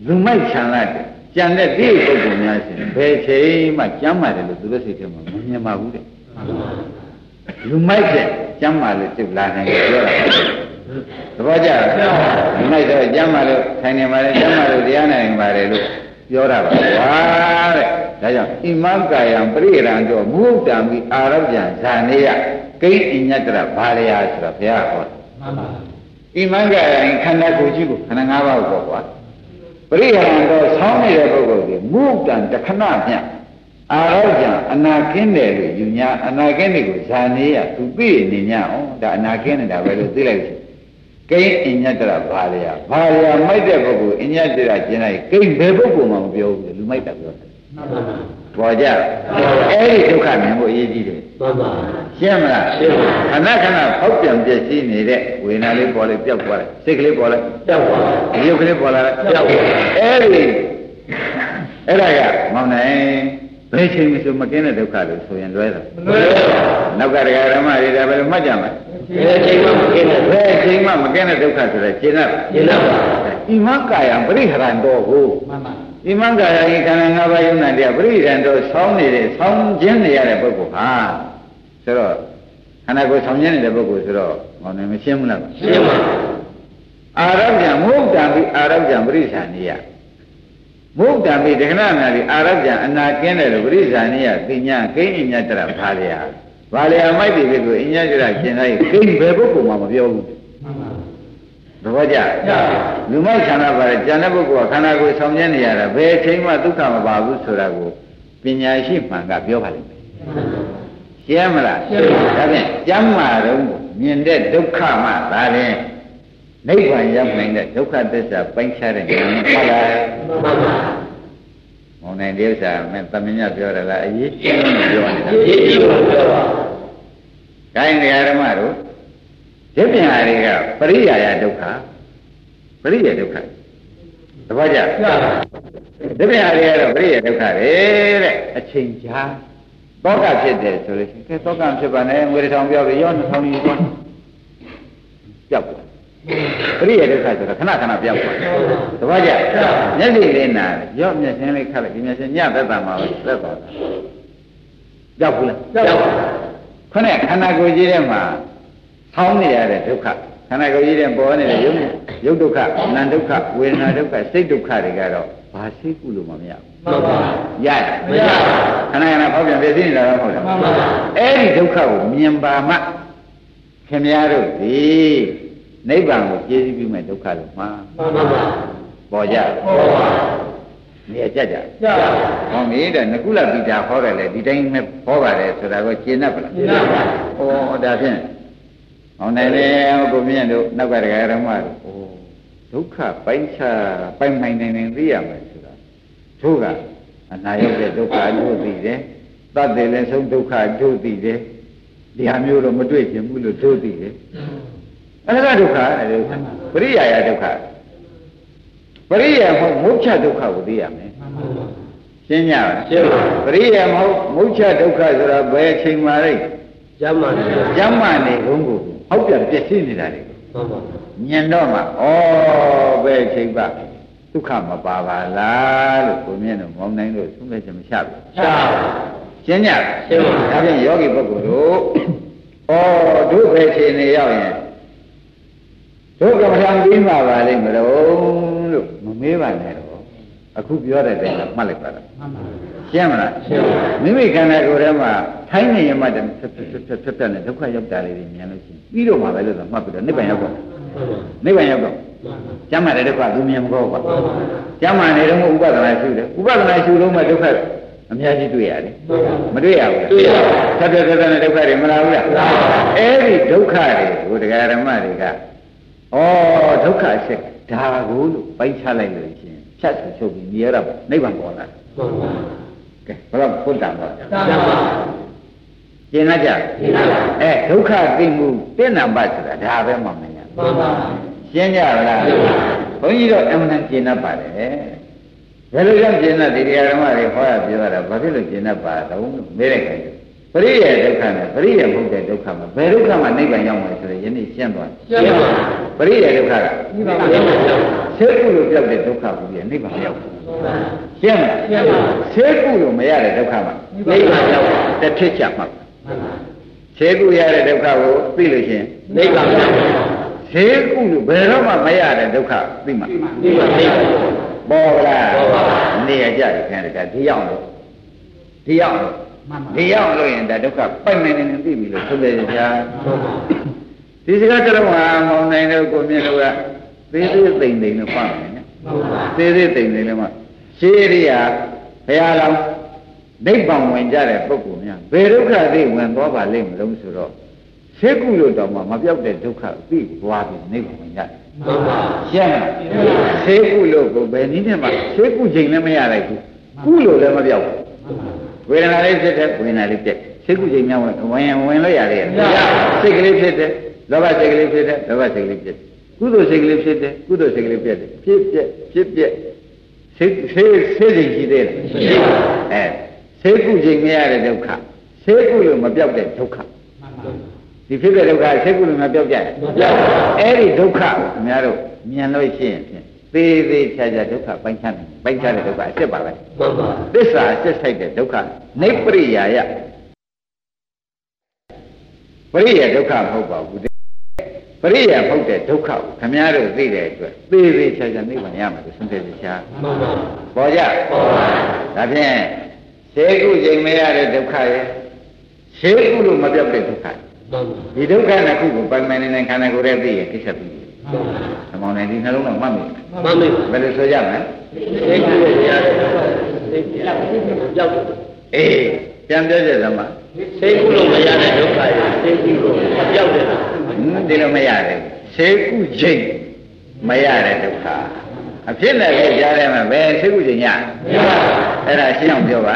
လူမိုက်ချမ်းလာတယ်ကြံတဲ့ဒီပုဂ္ဂိုလ်များရှင်ဘယ်ချိန်မှကျမ်းမာတယ်လို့သူတို့စိတ်ထဲမှာမမြင်ပါဘူးတဲ့လူမိုက်တဲ့ကျမ်းမာလို့ကျုပ်လာနိုင်တယ်ပြောတာသဘောကျလားလူမိုက်တော့ကျမ်းမာလို့ထိုင်နေပါလေကျမ်းမာလို့တရားနိုင်ပါတယ်လို့ပြောတာပါကွာတဲ့ဒါကြောင့်ဣမံကာယံပရိရံတော့မုဒ္ဒံမိအာရဗျံဇာနေယကိဉ္အညတ္တရဘာလျာဆိုတာဘုရားဟောမှန်ပါဣမံကာယံခန္ဓာကိုယ်ကြီးကိုခန္ဓာ၅ပါးကိုပေါ့ကွာပရိရံတော့ဆောင်းနေတဲ့ပုဂ္ဂိုလ်ကြီးမုဒ္ဒံတခဏမြတ်အာရဗျံအနာကင်းတယ်လို့ယူညာအနာကင်းတယ်ကိုဇာနေယသူသိနေ냐အောင်ဒါအနာကင်းနေတာပဲလို့သိလိုက်ပြီကိဉ္အညတ္တရဘာလျာမိုက်တဲ့ပုဂ္ဂိုလ်အညတ္တရကျင်လိုက်ကိဉ္ဘယ်ပုဂ္ဂိုလ်မှမပြောဘူးလူမိုက်တာပြောတယ်ပေါ်ကြအဲ့ဒီဒုက္ခမြင်ဖို့အရေးကြီးတယ်မှန်ပါရှင်းမလားရှင်းပါခဏခဏဖောက်ပြန်ပြည့်စည်နေတဲ့ဝေဒနာလေးပေါ်လေပျောက်သွားတယ်စိတ်ကလေးပေါ်လေပျောက်သွားတယ်ရုပ်ကလေးပေါ်လာတယ်ပျောက်သွားတယ်အဲ့ဒါကမောင်နိုင်ဘယ်ချိန်မှမကင်းတဲ့ဒုက္ခလို့ဆိုရင်လွဲတာမလွဲပါဘူးနောက်ကတရားဓမ္မတွေဒါပဲလို့မှတ်ကြမှာဘယ်ချိန်မှမကင်းတဲ့ဘယ်ချိန်မှမကင်းတဲ့ဒုက္ခဆိုတော့ရှင်းတတ်ပါဣမံကာယံပရိဟရံတော်ကိုမှန်ပါဣမံကာယဤခန္ဓာ၅ပါးယုံနာတရားပရိဟရံတော်ဆောင်းနေတဲ့ဆောင်းခြင်းနေရတဲ့ပုဂ္ဂိုလ်ဟာဆိုတော့ခန္ဓာကိုယ်ဆောင်းခြင်းနေတဲ့ပုဂ္ဂိုလ်ဆိုတော့ဟောနေမရှင်းဘူးလားရှင်းပါအာရဗျံမုဒ္ဒံပြီးအာရဗျံပရိသဏိယမုဒ္ဒံပြီးဒကနာနာပြီးအာရဗျံအနာကင်းတယ်လို့ပရိသဏိယသိညာကိဉ္အညတ္တရဘာလျာမိုက်ပြီကိုအညတ္တရကျင်လိုက်ကိဉ္ဘယ်ပုဂ္ဂိုလ်မှမပြောဘူးမှန်ပါသဘောကျလူမိုက်ခန္ဓာပါတယ်ကျန်တဲ့ပုဂ္ဂိုလ်ကခန္ဓာကိုယ်ဆောင်ကျင်းနေရတာဘယ်အချိန်မှဒုက္ခမပါဘူးဆိုတာကိုပညာရှိမှန်ကပြောပါလိမ့်မယ်ရှင်းမလားရှင်းပါဒါဖြင့်ကျမ်းမာတော့မြင်တဲ့ဒုက္ခမှသာလဲနိဗ္ဗာန်ရောက်နိုင်တဲ့ဒုက္ခသစ္စာပိုင်းခြားတဲ့ဉာဏ်မှတ်လားမှန်ပါမောင်နိုင်တဲ့ဥစ္စာမင်းသမင်ညပြောရလားအရေးကြီးလို့ပြောနေတာအရေးကြီးလို့ပြောပါခိုင်းတရားဓမ္မတို့ဒီပညာတွေကပရိယာယဒုက္ခပရိယာဒုက္ခသဘောကျဒီပညာတွေကတော့ပရိယာဒုက္ခတွေတဲ့အချိန်ကြာတောကဖြစ်တယ်ဆိုလို့ရှိရင်တောကဖြစ်ပါနဲ့ငွေတစ်ထောင်ပြောပြီးရော2000ကြီးသွားပြောက်သွားပရိယာဒုက္ခဆိုတော့ခဏခဏပြောက်သွားသဘောကျမျက်စိလေးနာရော့မျက်စင်းလေးခတ်လိုက်ဒီမျက်စင်းညသက်တာမှာသက်သွားတာပြောက်ဘူးလားပြောက်ပါခဏခန္ဓာကိုယ်ကြီးထဲမှာဆောင်းနေရတဲ့ဒုက္ခခန္ဓာကိုယ်ကြီးထဲပေါ်နေတဲ့ရုပ်ဒုက္ခနာမ်ဒုက္ခဝေဒနာဒုက္ခစိတ်ဒုက္ခတွေကတော့ဘာစိတ်ကုလို့မရဘူးမှန်ပါရတယ်မရခဏခဏဖောက်ပြန်ပြည့်စည်နေတာတော့မဟုတ်လားမှန်ပါအဲ့ဒီဒုက္ခကိုမြင်ပါမှခင်ဗျားတို့ဒီနိဗ္ဗာန်ကိုကျေးဇူးပြုမဲ့ဒုက္ခလို့မှာမှန်ပါပေါ်ကြပေါ်ပါနေကြကြဟောမင်းတဲ့နကုလပိတာဟောတယ်လေဒီတိုင်းနဲ့ဟောပါတယ်ဆိုတာကိုရှင်း납ပါလားရှင်း납ပါဩဒါဖြင့်ဟောနိုင်လေကိုမြင့်တို့နောက်ကတရားဓမ္မတို့ဒုက္ခပိုင်းခြားပိုင်းနိုင်သိရမယ်ဆိုတာတို့ကအနာရောက်တဲ့ဒုက္ခအကျိုးသိတယ်တတ်တယ်လည်းဆုံးဒုက္ခအကျိုးသိတယ်ဒီဟာမျိုးတော့မတွေ့ချင်ဘူးလို့တို့သိတယ်အဲ့ဒါဒုက္ခအဲ့ဒါပရိယာယဒုက္ခပရိယာမဟုတ်မုတ်ချဒုက္ခကိုသိရမယ်ရှင်းကြပါရှင်းပါပရိယာမဟုတ်မုတ်ချဒုက္ခဆိုတာဘယ်အချိန်မှလဲကျမ်းမာနေဘုံကိုဟောက်ပြန်ပြည့်စည်နေတာလေမှန်ပါညင်တော့မှဩဘယ်အချိန်ပါဒုက္ခမပါပါလားလို့ကိုမြင့်တို့မောင်းနိုင်လို့သုံးလိုက်ချင်မချဘူးချပါရှင်းကြရှင်းပါဒါဖြင့်ယောဂီပုဂ္ဂိုလ်တို့ဩတို့ဘယ်အချိန်နေရောက်ရင်တို့ကမ္မထံပြီးမှပါလိမ့်မလို့မမေးပါနဲ့တော့အခုပြောတဲ့တိုင်ကမှတ်လိုက်ပါလားမှန်ပါရှင်းမလားရှင်းပါမိမိခန္ဓာကိုယ်ထဲမှာထိုင်းနေရမှတည်းဖြတ်နဲ့ဒုက္ခရောက်တာလေးတွေမြင်လို့ရှိရင်ပြီးတော့မှပဲလို့ဆိုမှတ်ပြီးတော့နိဗ္ဗာန်ရောက်တော့နိဗ္ဗာန်ရောက်တော့ကျမ်းမာတဲ့ဒုက္ခသူမြင်မကောပါကျမ်းမာနေတော့ဥပဒနာရှုတယ်ဥပဒနာရှုလို့မှဒုက္ခအများကြီးတွေ့ရတယ်မတွေ့ရဘူးတွေ့ရပါဘူးသတ္တနဲ့ဒုက္ခတွေမလာဘူးလားအဲ့ဒီဒုက္ခတွေကိုတရားဓမ္မတွေကဒုက္ခဆက်ဒါကိုလို့ပိုက်ချလိုက်လို့ရှိရင်ဖြတ်ချုပ်ပြီးမြဲတော့နိဗ္ဗာန်ပေါ်လာမှန်ပါကဲဘယ်တော့ဘုဒ္ဓံပါကျင်လာကြဒုက္ခသိမှုတိဏ္ဍပတ်ဆိုတာဒါပဲမှမမြင်မှန်ပါရှင်းကြလားဘုန်းကြီးတို့အမှန်ကျင်납ပါတယ်ဘယ်လိုကြောင့်ကျင်납ဒီတရားဓမ္မတွေဟောရပြောတာဘာဖြစ်လို့ကျင်납ပါတော့မေးလိုက်ခိုင်းပရိယေဒုက္ခနဲ့ပရိယေမဟုတ်တဲ့ဒုက္ခမှာဘယ်ဒုက္ခမှာနိဗ္ဗာန်ရောက်မှာဆိုရင်ယနေ့ရှင်းသွားတယ်ပရိယေဒုက္ခကနိဗ္ဗာန်ရောက်ဆေးကုလို့ပြောက်တဲ့ဒုက္ခကိုပြနိဗ္ဗာန်ရောက်ရှင်းမလားဆေးကုလို့မရတဲ့ဒုက္ခမှာနိဗ္ဗာန်ရောက်တစ်ထစ်ချမှာဆေးကုရတဲ့ဒုက္ခကိုသိလို့ရှင်နိဗ္ဗာန်ရောက်ဆေးကုလို့ဘယ်တော့မှမရတဲ့ဒုက္ခသိမှာနိဗ္ဗာန်ပေါ်လားနေရကြတယ်ခင်ဗျာဒီရောက်လို့ဒီရောက်လို့ရင်ဒါဒုက္ခပိုက်နေနေသိပြီလို့ဆိုတယ်ဗျာဒီစကားကတော့မောင်နိုင်တော့ကိုမြင်လို့ကသေးသေးသိမ့်သိမ့်လို့ပတ်နေတယ်သေးသေးသိမ့်သိမ့်လို့မှရှင်းရိယာဘုရားတော်နိဗ္ဗာန်ဝင်ကြတဲ့ပုဂ္ဂိုလ်များဘယ်ဒုက္ခသိဝင်သွားပါလိမ့်မလို့ဆိုတော့ဆေးကုလို့တော့မပြောက်တဲ့ဒုက္ခသိသွားပြီနိဗ္ဗာန်ဝင်ကြတယ်ရှင်းလားဆေးကုလို့ကိုဘယ်နည်းနဲ့မှဆေးကုချိန်လည်းမရလိုက်ဘူးကုလို့လည်းမပြောက်ဘူးဝေဒနာလေးဖြစ်တဲ့ဝေဒနာလေးပြက်စိတ်ကူးချိန်များဝင်လို့ရတယ်စိတ်ကလေးဖြစ်တဲ့လောဘစိတ်ကလေးဖြစ်တဲ့လောဘစိတ်ကလေးပြက်ကုသိုလ်စိတ်ကလေးဖြစ်တဲ့ကုသိုလ်စိတ်ကလေးပြက်ဖြစ်ပြက်စိတ်ချိန်ရှိသေးလားစိတ်ကူးချိန်မရတဲ့ဒုက္ခစိတ်ကူးလို့မပြောက်တဲ့ဒုက္ခဒီဖြစ်တဲ့ဒုက္ခစိတ်ကူးလို့မပြောက်ကြဘူးအဲ့ဒီဒုက္ခကိုခင်ဗျားတို့မြင်လို့ရှိရင်သေးသေးချာချာဒုက္ခပိုင်းခြားတဲ့ဒုက္ခအစ်စ်ပါပဲသစ္စာအစ်စ်ဆိုင်တဲ့ဒုက္ခနိပရိယာယပရိယာဒုက္ခမဟုတ်ပါဘူးပရိယာမဟုတ်တဲ့ဒုက္ခကိုခမည်းတော်သိတဲ့အတွက်သေးသေးချာချာနိဗ္ဗာန်ရမှာလို့ဆုံးဖြတ်ချာပေါ်ကြဒါဖြင့်ရှေးကုချိန်မရတဲ့ဒုက္ခရဲ့ရှေးကုလို့မပြောက်တဲ့ဒုက္ခဒီဒုက္ခနှစ်ခုကိုပိုင်ပိုင်နေခန္ဓာကိုယ်ရဲ့သိရဲ့ကိစ္စပြီးသမောင်းနေဒီနှလုံးတော့မှတ်မိဘယ်လိုဆိုကြမလဲသိကုလို့ရတဲ့သိပြောက်အေးပြန်ပြောကြသမားသိကုလို့မရတဲ့ဒုက္ခရဲ့သိကုလို့မပြောက်တဲ့ဒီလိုမရတယ်သိကုချိန်မရတဲ့ဒုက္ခအဖြစ်နဲ့လည်းကြားတယ်မှာဘယ်သိကုချိန်ရအဲ့ဒါရှင်းအောင်ပြောပါ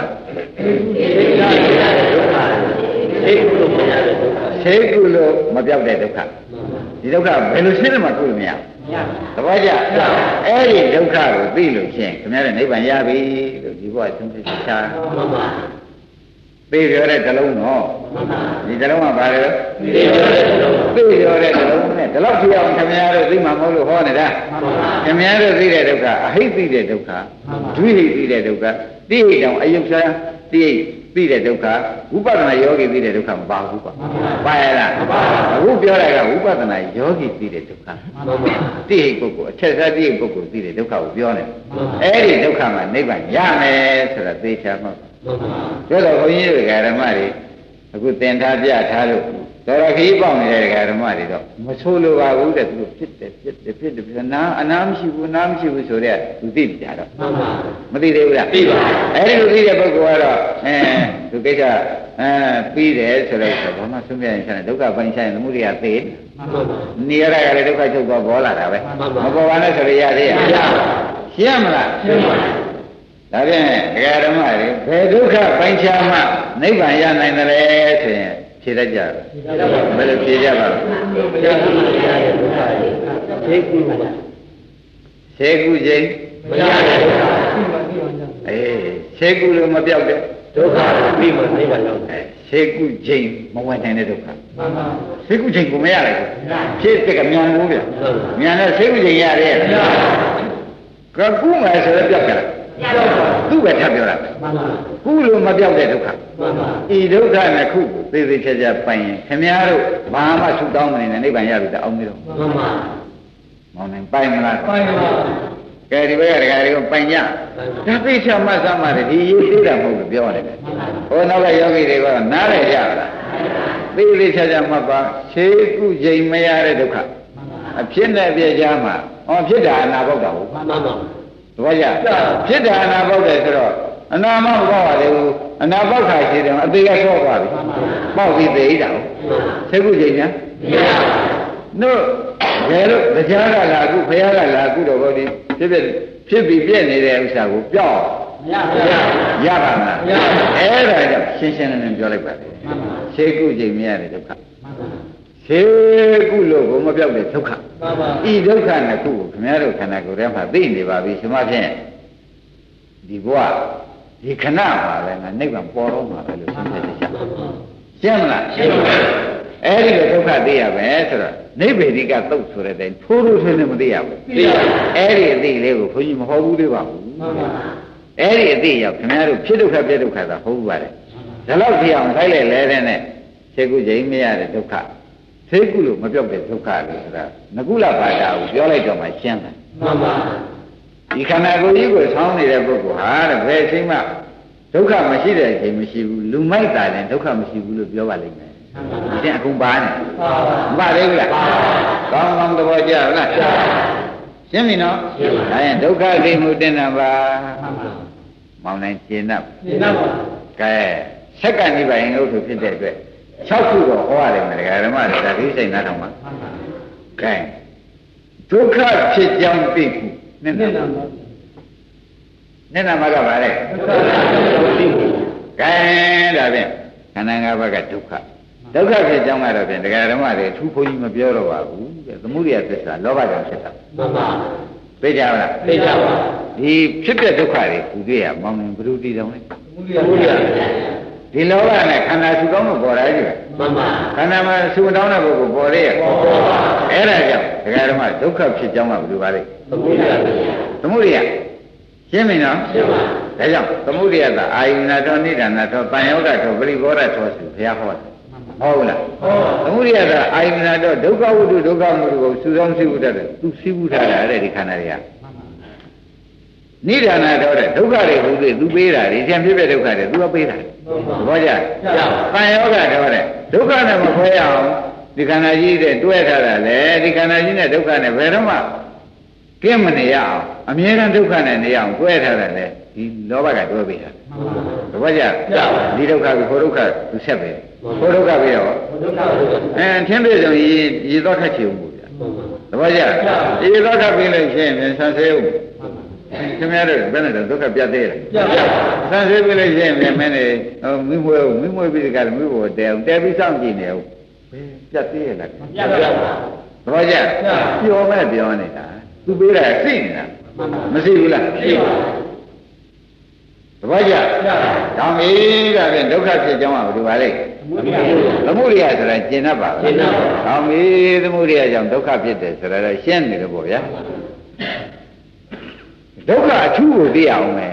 သိကုလို့မရတဲ့ဒုက္ခသိကုလို့မပြောက်တဲ့ဒုက္ခဒီဒုက္ခဘယ်လိုရှင်းမှကုလို့မရဘူးသဘောကျအဲ့ဒီဒုက္ခကိုသိလို့ချင်းခင်ဗျားတို့နိဗ္ဗာန်ရပြီလို့ဒီဘဝသုံးဖြတ်ချာမှန်ပါသိပြောတဲ့တလုံးတော့ဒီတလုံးကဘာလဲသိပြောတဲ့တလုံးနဲ့ဒီလောက်ကြည့်အောင်ခင်ဗျားတို့သိမှာမဟုတ်လို့ဟောနေတာခင်ဗျားတို့သိတဲ့ဒုက္ခအဟိတ်သိတဲ့ဒုက္ခဒွိဟိတ်သိတဲ့ဒုက္ခတိဟိတ်တောင်အယုတ်စားတိဟိတ်သိတဲ့ဒုက္ခဝိပဿနာယောဂီသိတဲ့ဒုက္ခမပါဘူးကွာပါရလားအခုပြောတာကဝိပဿနာယောဂီသိတဲ့ဒုက္ခတိဟိတ်ပုဂ္ဂိုလ်အချက်စားတိဟိတ်ပုဂ္ဂိုလ်သိတဲ့ဒုက္ခကိုပြောနေအဲ့ဒီဒုက္ခမှာနိဗ္ဗာန်ရမယ်ဆိုတာသိချာမှပြောတော့ဘုန်းကြီးတွေကဓမ္မတွေအခုသင်ထားပြထားလို့တော်တော်ခီးပေါက်နေတဲ့ဓမ္မတွေတော့မဆိုးလို့ပါဘူးတဲ့သူဖြစ်တယ်နာအနာမရှိဘူးဆိုတဲ့သူသိကြတော့မသိသေးဘူးလားသိပါအဲ့ဒီလိုသိတဲ့ပုဂ္ဂိုလ်ကတော့သူကိစ္စပြီးတယ်ဆိုတော့ဘာမှဆုံးဖြတ်ရင်ဆန်းဒုက္ခပိုင်းဆိုင်သမှုတွေကသိနေရတာကလည်းဒုက္ခချုပ်သွားပေါ်လာတာပဲမပေါ်ပါနဲ့ဆိုရရသေးရဲ့ရှင်းမလားရှင်းပါဒါဖြင့်ဒကာဓမ္မတွေဘယ်ဒုက္ခပိုင်းခြားမှနိဗ္ဗာန်ရနိုင်တယ်လဲဆိုရင်ဖြေတတ်ကြတယ်ဘယ်လိုဖြေကြပါ့လဲသေကုချိန်မရတဲ့ဒုက္ခအေးသေကုလို့မပြောက်တဲ့ဒုက္ခပြီးမှနိဗ္ဗာန်ရောက်တယ်သေကုချိန်မဝင်နိုင်တဲ့ဒုက္ခမှန်ပါသေကုချိန်ကိုမရလိုက်ဘူးဖြစ်တဲ့ကမြန်ဘူးဗျမြန်တဲ့သေကုချိန်ရတယ်ကကုမယ်ဆိုတော့ပြောက်ကြတယ်သူ့ပဲထပ်ပြောတာကုလို့မပြောက်တဲ့ဒုက္ခဤဒုက္ခနှစ်ခုကိုသေသေးချာချာပိုင်ရင်ခင်ဗျားတို့ဘာမှဆုတောင်းမနေနဲ့နိဗ္ဗာန်ရပြီတအောင်နေတော့မှန်ပါမောင်နိုင်ပိုင်မလားပိုင်ပါကဲဒီဘက်ကဒကာတွေကပိုင်ကြဒါသိချမှတ်သားမှတယ်ဒီရေးသေးတာမဟုတ်ဘူးပြောရတယ်ဟောနောက်ကယောဂီတွေကနားရကြလားသေသေးချာချာမှတ်ပါခြေကုချိန်မရတဲ့ဒုက္ခအဖြစ်နဲ့ပြကြမှာဟောဖြစ်တာအနာဘောက်တာဟုတ်မှန်ပါတပည့်ကြဖြစ်တာအနာပေါက်တယ်ဆိုတော့အနာမပေါက်ပါလေဘူးအနာပေါက်ခါရှိတယ်အသေးကဆော့သွားပြီပေါက်ပြီးသေတာဟုတ်သိခုချိန်ညာတို့ဘယ်လိုတရားကလာအခုဖရာကလာအခုတော့ဟောဒီဖြစ်ပြီးပြည့်နေတဲ့ဥစ္စာကိုပြောက်ရပါမလားအဲ့ဒါကြောင့်ရှင်းရှင်းလင်းလင်းပြောလိုက်ပါလေသိခုချိန်မရတဲ့ဒုက္ခသေကုလို့ကိုမပြောက်တဲ့ဒုက္ခဤဒုက္ခနှစ်ခုကိုခင်ဗျားတို့ခန္ဓာကိုယ်ထဲမှာသိနေပါပြီရှင်မဖြင့်ဒီဘဝဒီခဏမှာပဲငါနိဗ္ဗာန်ပေါ်တော့မှာပဲလို့ဆုံးဖြတ်ချက်ရှင်းမလားရှင်းပါဘူးအဲ့ဒီလိုဒုက္ခသိရပဲဆိုတော့နိဗ္ဗေဒိကသုတ်ဆိုတဲ့တိုင်ထိုးထိုးထွင်းထွင်းမသိရဘူးသိရအဲ့ဒီအသိလေးကိုဘုန်းကြီးမဟောဘူးသေးပါဘူးမှန်ပါအဲ့ဒီအသိရောက်ခင်ဗျားတို့ဖြစ်ဒုက္ခပြဒုက္ခသာဟုတ်ပါတယ်ဒါတော့သိအောင်လိုက်လိုက်လဲတဲ့နဲ့ခြေကုချိန်မရတဲ့ဒုက္ခခြေကုလို့မပြောက်တဲ့ဒုက္ခလို့ဆိုတာငကုလဘာသာကိုပြောလိုက်တော့မှရှင်းတယ်မှန်ပါဒီခန္ဓာကိုယ်ကြီးကိုဆောင်းနေတဲ့ပုဂ္ဂိုလ်ဟာတဲ့ဘယ်အချိန်မှဒုက္ခမရှိတဲ့အချိန်မရှိဘူးလူမိုက်တာလည်းဒုက္ခမရှိဘူးလို့ပြောပါလိမ့်မယ်ဒီအကုန်ပါနေမပါသေးဘူးလားကောင်းကောင်းသဘောကျလားရှင်းပြီနော်ဒါရင်ဒုက္ခသိမှုတင်တာပါမောင်နိုင်ရှင်းတော့ကဲဆက်ကနိဗ္ဗာန်လို့ဆိုဖြစ်တဲ့အတွက်6ခုတော့ဟောရတယ်မယ်ဒကာဓမ္မတွေဒါသိစိတ်နားထောင်ပါကဲဒုက္ခဖြစ်ကြောင်းသိမှုနဲ့နာမကပါလေကဲဒါဖြင့်ခန္ဓာ၅ပါးကဒုက္ခဖြစ်ကြောင်းကတော့ဖြင့်ဒကာဓမ္မတွေထူးဖို့ကြီးမပြောတော့ပါဘူးတဲ့သမုဒိယသစ္စာလောဘကြောင့်ဖြစ်တာမှန်ပါသိကြပါလားသိကြပါဒီဖြစ်တဲ့ဒုက္ခတွေသူတွေ့ရမောင်းနေဘုရုတိတောင်းလေသမုဒိယဒီလောဘနဲ့ခန္ဓာစုကောင်းလို့ပေါ်လာကြည့်မှန်ပါခန္ဓာမှာစုတောင်းတဲ့ပုဂ္ဂိုလ်ပေါ်ရဲပေါ်ပါအဲ့ဒါကြောင့်ဒကာဓမ္မဒုက္ခဖြစ်ကြောင်းကဘယ်လိုပါလဲသမုဒိယရှင်းပြီနော်ရှင်းပါဒါကြောင့်သမုဒိယကအာယုနာထောနိဒာနာထောပံယောဂထောပရိဘောဓထောဆိုဘုရားဟောတယ်ဟုတ်လားသမုဒိယကအာယုနာထောဒုက္ခဝတ္ထုဒုက္ခမုဒ္ဒကိုစုဆောင်သိဝတ္တတယ်သူသိဝတ္ထတာတဲ့ဒီခန္ဓာတွေကနိဒာနာထောတဲ့ဒုက္ခတွေဟုတ်သေးသူပေးတာဒီပြန်ဖြစ်တဲ့ဒုက္ခတွေသူကပေးတာသဘောကျပံယောဂထောတဲ့ဒုက္ခနဲ့မခွဲရအောင်ဒီခန္ဓာကြီးတဲ့တွဲထားတာလေဒီခန္ဓာကြီးနဲ့ဒုက္ခနဲ့ဘယ်တော့မှကင်းမနေရအောင်အမြဲတမ်းဒုက္ခနဲ့နေအောင်တွဲထားတယ်လေဒီလောဘကတွဲပေးတာသဘောကျဒီဒုက္ခကိုဟိုဒုက္ခသူဆက်ပဲဟိုဒုက္ခပြီးတော့ထင်းပြည့်စုံရေသောထက်ချေဦးဘူးဗျာသဘောကျရေသောထက်ပြီးလို့ရှိရင်ဆန်းဆေးဦးခင်ဗျားတို့ဘယ်နဲ့တော့ဒုက္ခပြတ်သေးလားဆန်းဆေးပြီးလို့ရှိရင်မင်းနေမိမွေးပြီးကြတယ်မိဖို့တဲအောင်တဲပြီးစောင့်ကြည့်နေဦးပြတ်သေးရလားပြတ်ပါသဘောကျပြောမဲ့ပြောနေတာသူပေးတာသိနေတာမရှိဘူးလားသိပါသဘောကျဒါမေးတာဖြင့်ဒုက္ခဖြစ်ကြောင်းကဘယ်လိုပါလဲသမုဒိယဆိုတာကျင်တတ်ပါဘူးဒါမေးသမုဒိယကြောင့်ဒုက္ခဖြစ်တယ်ဆိုတာတော့ရှင်းနေတယ်ပေါ့ဗျာဒုက္ခအထူးကိုသိအောင်မယ်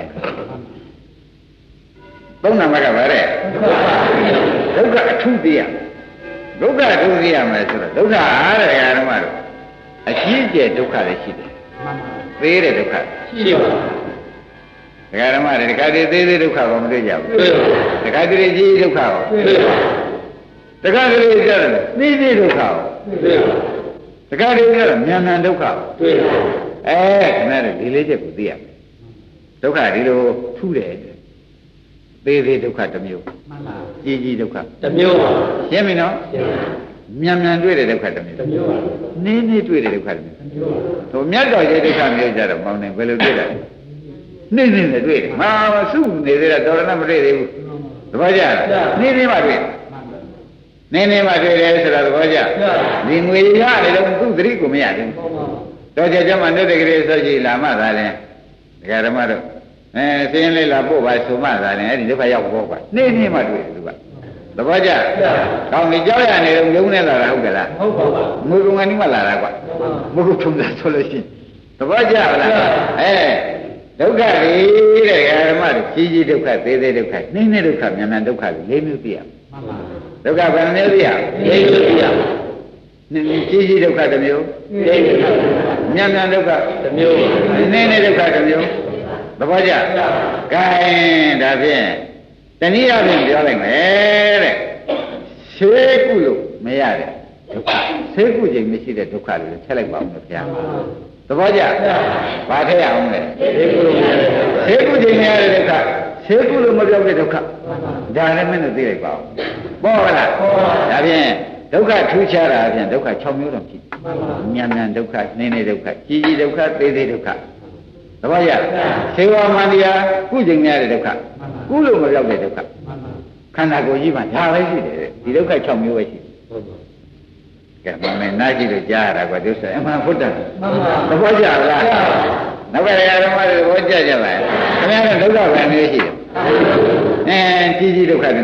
သုံးနာမကပါတဲ့ဒုက္ခအထူးသိရဒုက္ခအထူးသိရမယ်ဆိုတော့ဒုက္ခအားတဲ့ဓမ္မတို့အရှိကျဒုက္ခလည်းရှိတယ်သေးတဲ့ဒုက္ခရှိပါဘူးဒကာဓမ္မတွေဒကာတွေသေးသေးဒုက္ခကိုမတွေ့ကြဘူးဒကာတွေကြီးဒုက္ခကိုဒကာတွေကြတယ်သေးသေးဒုက္ခကိုဒကာတွေကြတယ်မြန်မြန်ဒုက္ခကိုခဏလေးဒီလေးချက်ကိုသိရမယ်ဒုက္ခဒီလိုထူးတယ်သေးသေးဒုက္ခတစ်မျိုးမှန်ပါကြီးဒုက္ခတစ်မျိုးပါရှင်းပြီနော်မြန်မြန်တွေ့တဲ့ဒုက္ခတစ်မျိုးပါနင်းနေတွေ့တဲ့ဒုက္ခတစ်မျိုးဟိုမြတ်တော်ရဲ့ဒုက္ခမျိုးကြတော့မောင်းနေဘယ်လိုတွေ့တာနေနေနဲ့တွေ့တယ်မာစုနေသေးတာတော်ရဏမတွေ့သေးဘူးသဘောကျလားနေနေမှတွေ့နေနေမှတွေ့တယ်ဆိုတာသဘောကျဒီငွေရနေတော့သူ့သတိကိုမရဘူးတော်ကြကြမှာနဲ့တကယ်ဆိုကြည်လာမှသာလဲဒကာဓမ္မတို့စင်းလေးလာပို့ပါဆိုမှသာလဲအဲ့ဒီဒုက္ခရောက်ဖို့ပါနေနေမှတွေ့တယ်သူကသဘောကျကောင်းပြီကြောက်ရနေတော့ငုံနေလာတာဟုတ်ကလားဟုတ်ပါဘူးငွေကုန်ကနေမှလာတာကွာမဟုတ်ထုံတာဆိုလို့ရှိရင်သဘောကျလားဒုက္ခတွေတဲ့ဓမ္မတွေကြီးဒုက္ခသေးသေးဒုက္ခနှင်းနေဒုက္ခမြန်မြန်ဒုက္ခ၄မျိုးပြရမှန်ပါဒုက္ခဘယ်နှမျိုးပြရ၄မျိုးပြရနှင်းကြီးဒုက္ခတစ်မျိုးမြန်မြန်ဒုက္ခတစ်မျိုးနှင်းနေဒုက္ခတစ်မျိုးသဘောကျကဲဒါဖြင့်တနည်းအားဖြင့်ပြောလိုက်မယ်တဲ့ရှေးကုလို့မရတဲ့ဒုက္ခရှေးကုခြင်းမရှိတဲ့ဒုက္ခတွေထည့်လိုက်ပါဦးမယ်ဗျာသဘောကျဘာထည့်ရအောင်လဲရှေးကုခြင်းမရတဲ့ဒုက္ခရှေးကုလို့မပြောတဲ့ဒုက္ခဒါလည်းမင်းတို့သိလိုက်ပါဦးပေါ်လားဒါဖြင့်ဒုက္ခထူးခြားတာဖြင့်ဒုက္ခ6မျိုးတော့ဖြစ်မြန်မြန်ဒုက္ခနှင်းနေဒုက္ခကြီးဒုက္ခသေးသေးဒုက္ခသဘောကျသေဝမန္တရားကုကျင်ရတဲ့ဒုက္ခကုလို့မရောက်တဲ့ဒုက္ခခန္ဓာကိုယ်ကြီးမှာဒါပဲရှိတယ်ဒီဒုက္ခ6မျိုးပဲရှိတယ်ကဲမမေနာကြည့်လို့ကြားရတာကွာဒုစရအမှန်ဘုဒ္ဓသဘောကျလားနောက်ကရာဓမ္မတွေသဘောကျကြပါရဲ့ခင်ဗျားတို့ဒုက္ခပဲမျိုးရှိတယ်ကြီးဒုက္ခတစ်မျိုး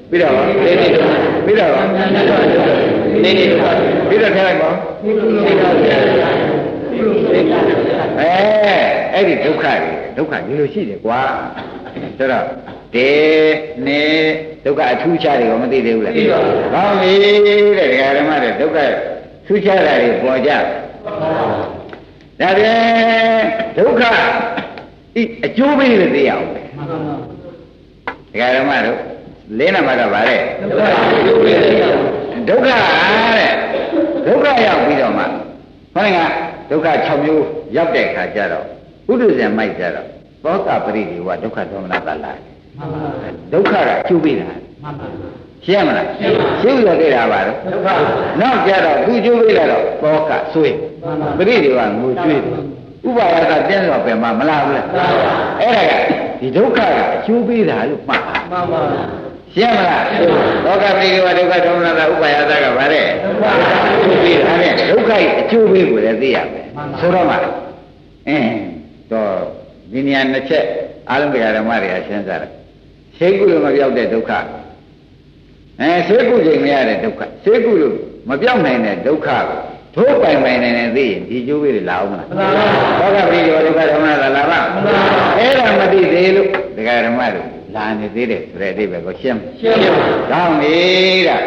ပြီးတော့ပြီးတော့ပြီးတော့ထဲလိုက်ပါအဲ့ဒီဒုက္ခဒီလိုရှိတယ်ကွာဆိုတော့ဒီနေ့ဒုက္ခအထူးခြားတယ်ကောမသိသေးဘူးလားကောင်းပြီတဲ့ဒကာဓမ္မတွေဒုက္ခထူးခြားတာတွေပေါ်ကြဒါပြန်ဒုက္ခအကျိုးပေးလို့သိရအောင်ဒကာဓမ္မတို့လေးနံပါတ်တော့ဗါတဲ့ဒုက္ခတဲ့ဒုက္ခရောက်ပြီးတော့မှခေါင်းကဒုက္ခ6မျိုးရောက်တဲ့ခါကျတော့ဥဒ္ဒဇံမိုက်ကြတော့သောကပရိဒီဝဒုက္ခဒေါမနတလာဒုက္ခကအကျိုးပေးတာရှင်းမလားရှင်းရခဲ့တာပါတော့ဒုက္ခနောက်ကြတော့သူကျိုးပေးလာတော့သောကဆွေးပရိဒီဝငိုကြွေးဥပါယကတင်းတော့ပဲမလားဘူးလားအဲ့ဒါကဒီဒုက္ခကအကျိုးပေးတာလို့မှတ်ပါရှင်းမလားသောကပရိဒီဝဒုက္ခဒေါမနတဥပါယကဗါတဲ့ဒုက္ခပေးတာနဲ့ဒုက္ခရဲ့အကျိုးပေးကိုလည်းသိရမယ်ဆိုတော့မှတော့ဒီနေရာနှစ်ချက်အားလုံးတရားဓမ္မတွေကရှင်းစားတယ်ရှင်းကုလို့မပြောက်တဲ့ဒုက္ခရှင်းကုချိန်မရတဲ့ဒုက္ခရှင်းကုလို့မပြောက်နိုင်တဲ့ဒုက္ခကိုထိုးပိုင်နိုင်နေသိရင်ဒီကျိုးပေးတွေလာအောင်မလားသောကပရိဒီဝဒုက္ခဒေါမနတလာပါအဲ့ဒါမသိသေးလို့တရားဓမ္မတွေလာနေသေးတယ်ဆိုတဲ့အဓိပ္ပာယ်ကိုရှင်းကောင်းပြီတဲ့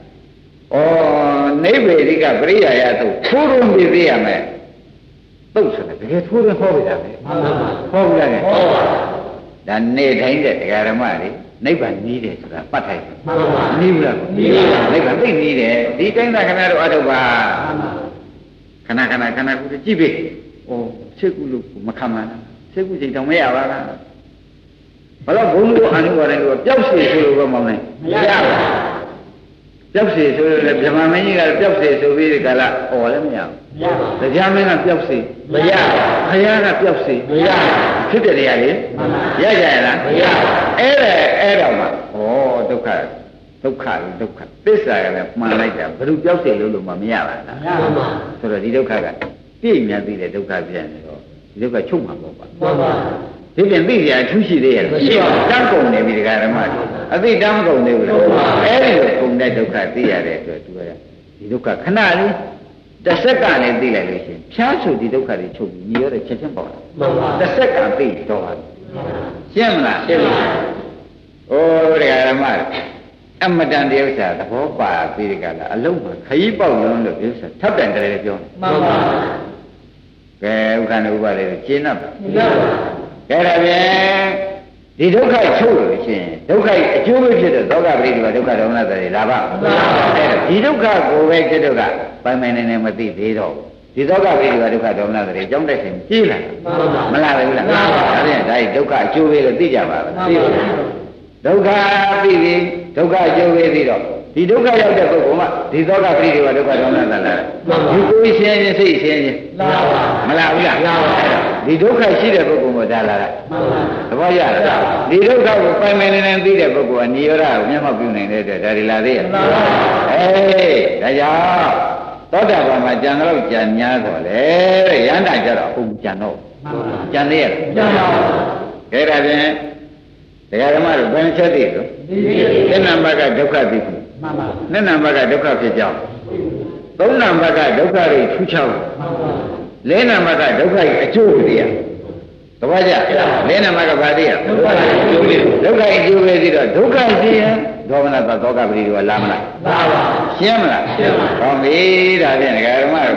နိဗ္ဗေဒိကပရိယာယသုထိုးရုံပြသိရမယ်သုတ်ဆိုတယ်တကယ်ထိုးရင်ဟောပြတာပဲဟောပြရတယ်ဒါနေတိုင်းတဲ့တရားဓမ္မတွေနိဗ္ဗာန်နီးတယ်ဆိုတာပတ်ထိုင်နီးဘူးလားနီးပါနိဗ္ဗာန်သိနီးတယ်ဒီတိုင်းသာခဏတော့အထုပ်ပါခဏကူကြည့်ပြီစိတ်ကူလို့မခံပါနဲ့စိတ်ကူချိန်တောင်မရပါလားဘလို့ဘုံတို့အနုဘော်တယ်လို့ပျောက်စီဆိုလို့မောင်းနိုင်မရပါဘူးပျောက်စီဆိုလို့ဗြဟ္မာမင်းကြီးကပျောက်စီဆိုပြီးဒီကလာလည်းမရဘူးတရားမင်းကပျောက်စီမရဘူးခရားကပျောက်စီမရဘူးဖြစ်တဲ့နေရာလေရကြရလားမရဘူးအဲ့တော့မှဒုက္ခသစ္စာကလည်းမှန်လိုက်တာဘယ်သူပျောက်စီလို့မှမရပါလားမရပါဘူးဆိုတော့ဒီဒုက္ခကပြည့်မြတ်သိတဲ့ဒုက္ခပြန်နေတော့ဒီဒုက္ခချုပ်မှာပေါ့ပါမှန်ပါဒီပြန်သိကြအထူးရှိသေးရဲ့မရှိပါဘူးတန်းကုန်နေပြီဒကာဓမ္မအသိတန်းမကုန်သေးဘူးလားအဲ့ဒီလိုကုန်တဲ့ဒုက္ခသိရတဲ့အတွက်သူကဒီဒုက္ခခဏလေးတစ်စက္ကန့်လေးသိလိုက်လို့ရှိရင်ဖြားဆိုဒီဒုက္ခတွေချုပ်ပြီးညီရတဲ့ချက်ချင်းပေါ့မှန်ပါတစ်စက္ကန့်သိတော့ပါရှင်းမလားရှင်းပါဒကာဓမ္မအမတန်တည်းဥစ္စာသဘောပါပြီးဒီကလာအလုံးမှာခရီးပေါက်လုံးလို့ဥစ္စာထပ်တန်တယ်ပြောမှန်ပါကဲဥက္ကဏဥပါလေရှင်းတော့မှန်ပါအဲ့ဒါပြန်ဒီဒုက္ခချုပ်လို့ရှိရင်ဒုက္ခအကျိုးပဲဖြစ်တဲ့သောကပရိဒီဝဒုက္ခဒေါမနတတွေလာပါအဲ့ဒီဒုက္ခကိုပဲဖြစ်တော့ကပိုင်ပိုင်နေနေမသိသေးတော့ဒီသောကပရိဒီဝဒုက္ခဒေါမနတတွေအကြောင်းတက်ရှင်ကြီးလာမလားဘူးလားဒါပြန်ဒါဒုက္ခအကျိုးပဲလို့သိကြပါလားသိပါဘူးဒုက္ခသိပြီဒုက္ခအကျိုးပဲသိတော့ဒီဒုက္ခရောက်တဲ့ပုဂ္ဂိုလ်မှဒီသောကပရိဒီဝဒုက္ခဒေါမနတလာဒီကိုယ်ရှင်းရင်စိတ်ရှင်းရင်မလားဘူးလားဒီဒုက္ခရှိတဲ့ပုဂ္ဂိုလ်ကိုဒါလာတာသဘောကျလားဒီဒုက္ခကိုပိုင်ပိုင်နေနေသိတဲ့ပုဂ္ဂိုလ်ကနိရောဓကိုမျက်မှောက်ပြုနိုင်တဲ့အတွက်ဒါဒီလာသေးရဲ့ဒါကြောင့်သောတာပန်မှာကြံတော့ကြံများတော့လေရဟန္တာကြတော့အကုန်ကြံတော့ကြံသေးရဲ့ကြံပါခဲဒါဖြင့်တရားဓမ္မတို့ဘယ်နှချက်သိလို့သစ္နံဘကဒုက္ခသိပြီမှန်ပါနှစ်နံဘကဒုက္ခဖြစ်ကြောင်းသုံးနံဘကဒုက္ခတွေထူးခြားမှန်ပါလေးနံပါတ်ကဒုက္ခရဲ့အကျိုးတရားသဘောကျလေးနံပါတ်ကဘာတရားဒုက္ခရဲ့အကျိုးပဲဒုက္ခရဲ့အကျိုးပဲပြီးတော့ဒုက္ခရှိရင်ဒေါမနတသောကပရိဒီဝလာမလားလာပါရှင်းမလားရှင်းပါဟောပြီဒါဖြင့်ဒကာဓမ္မတို့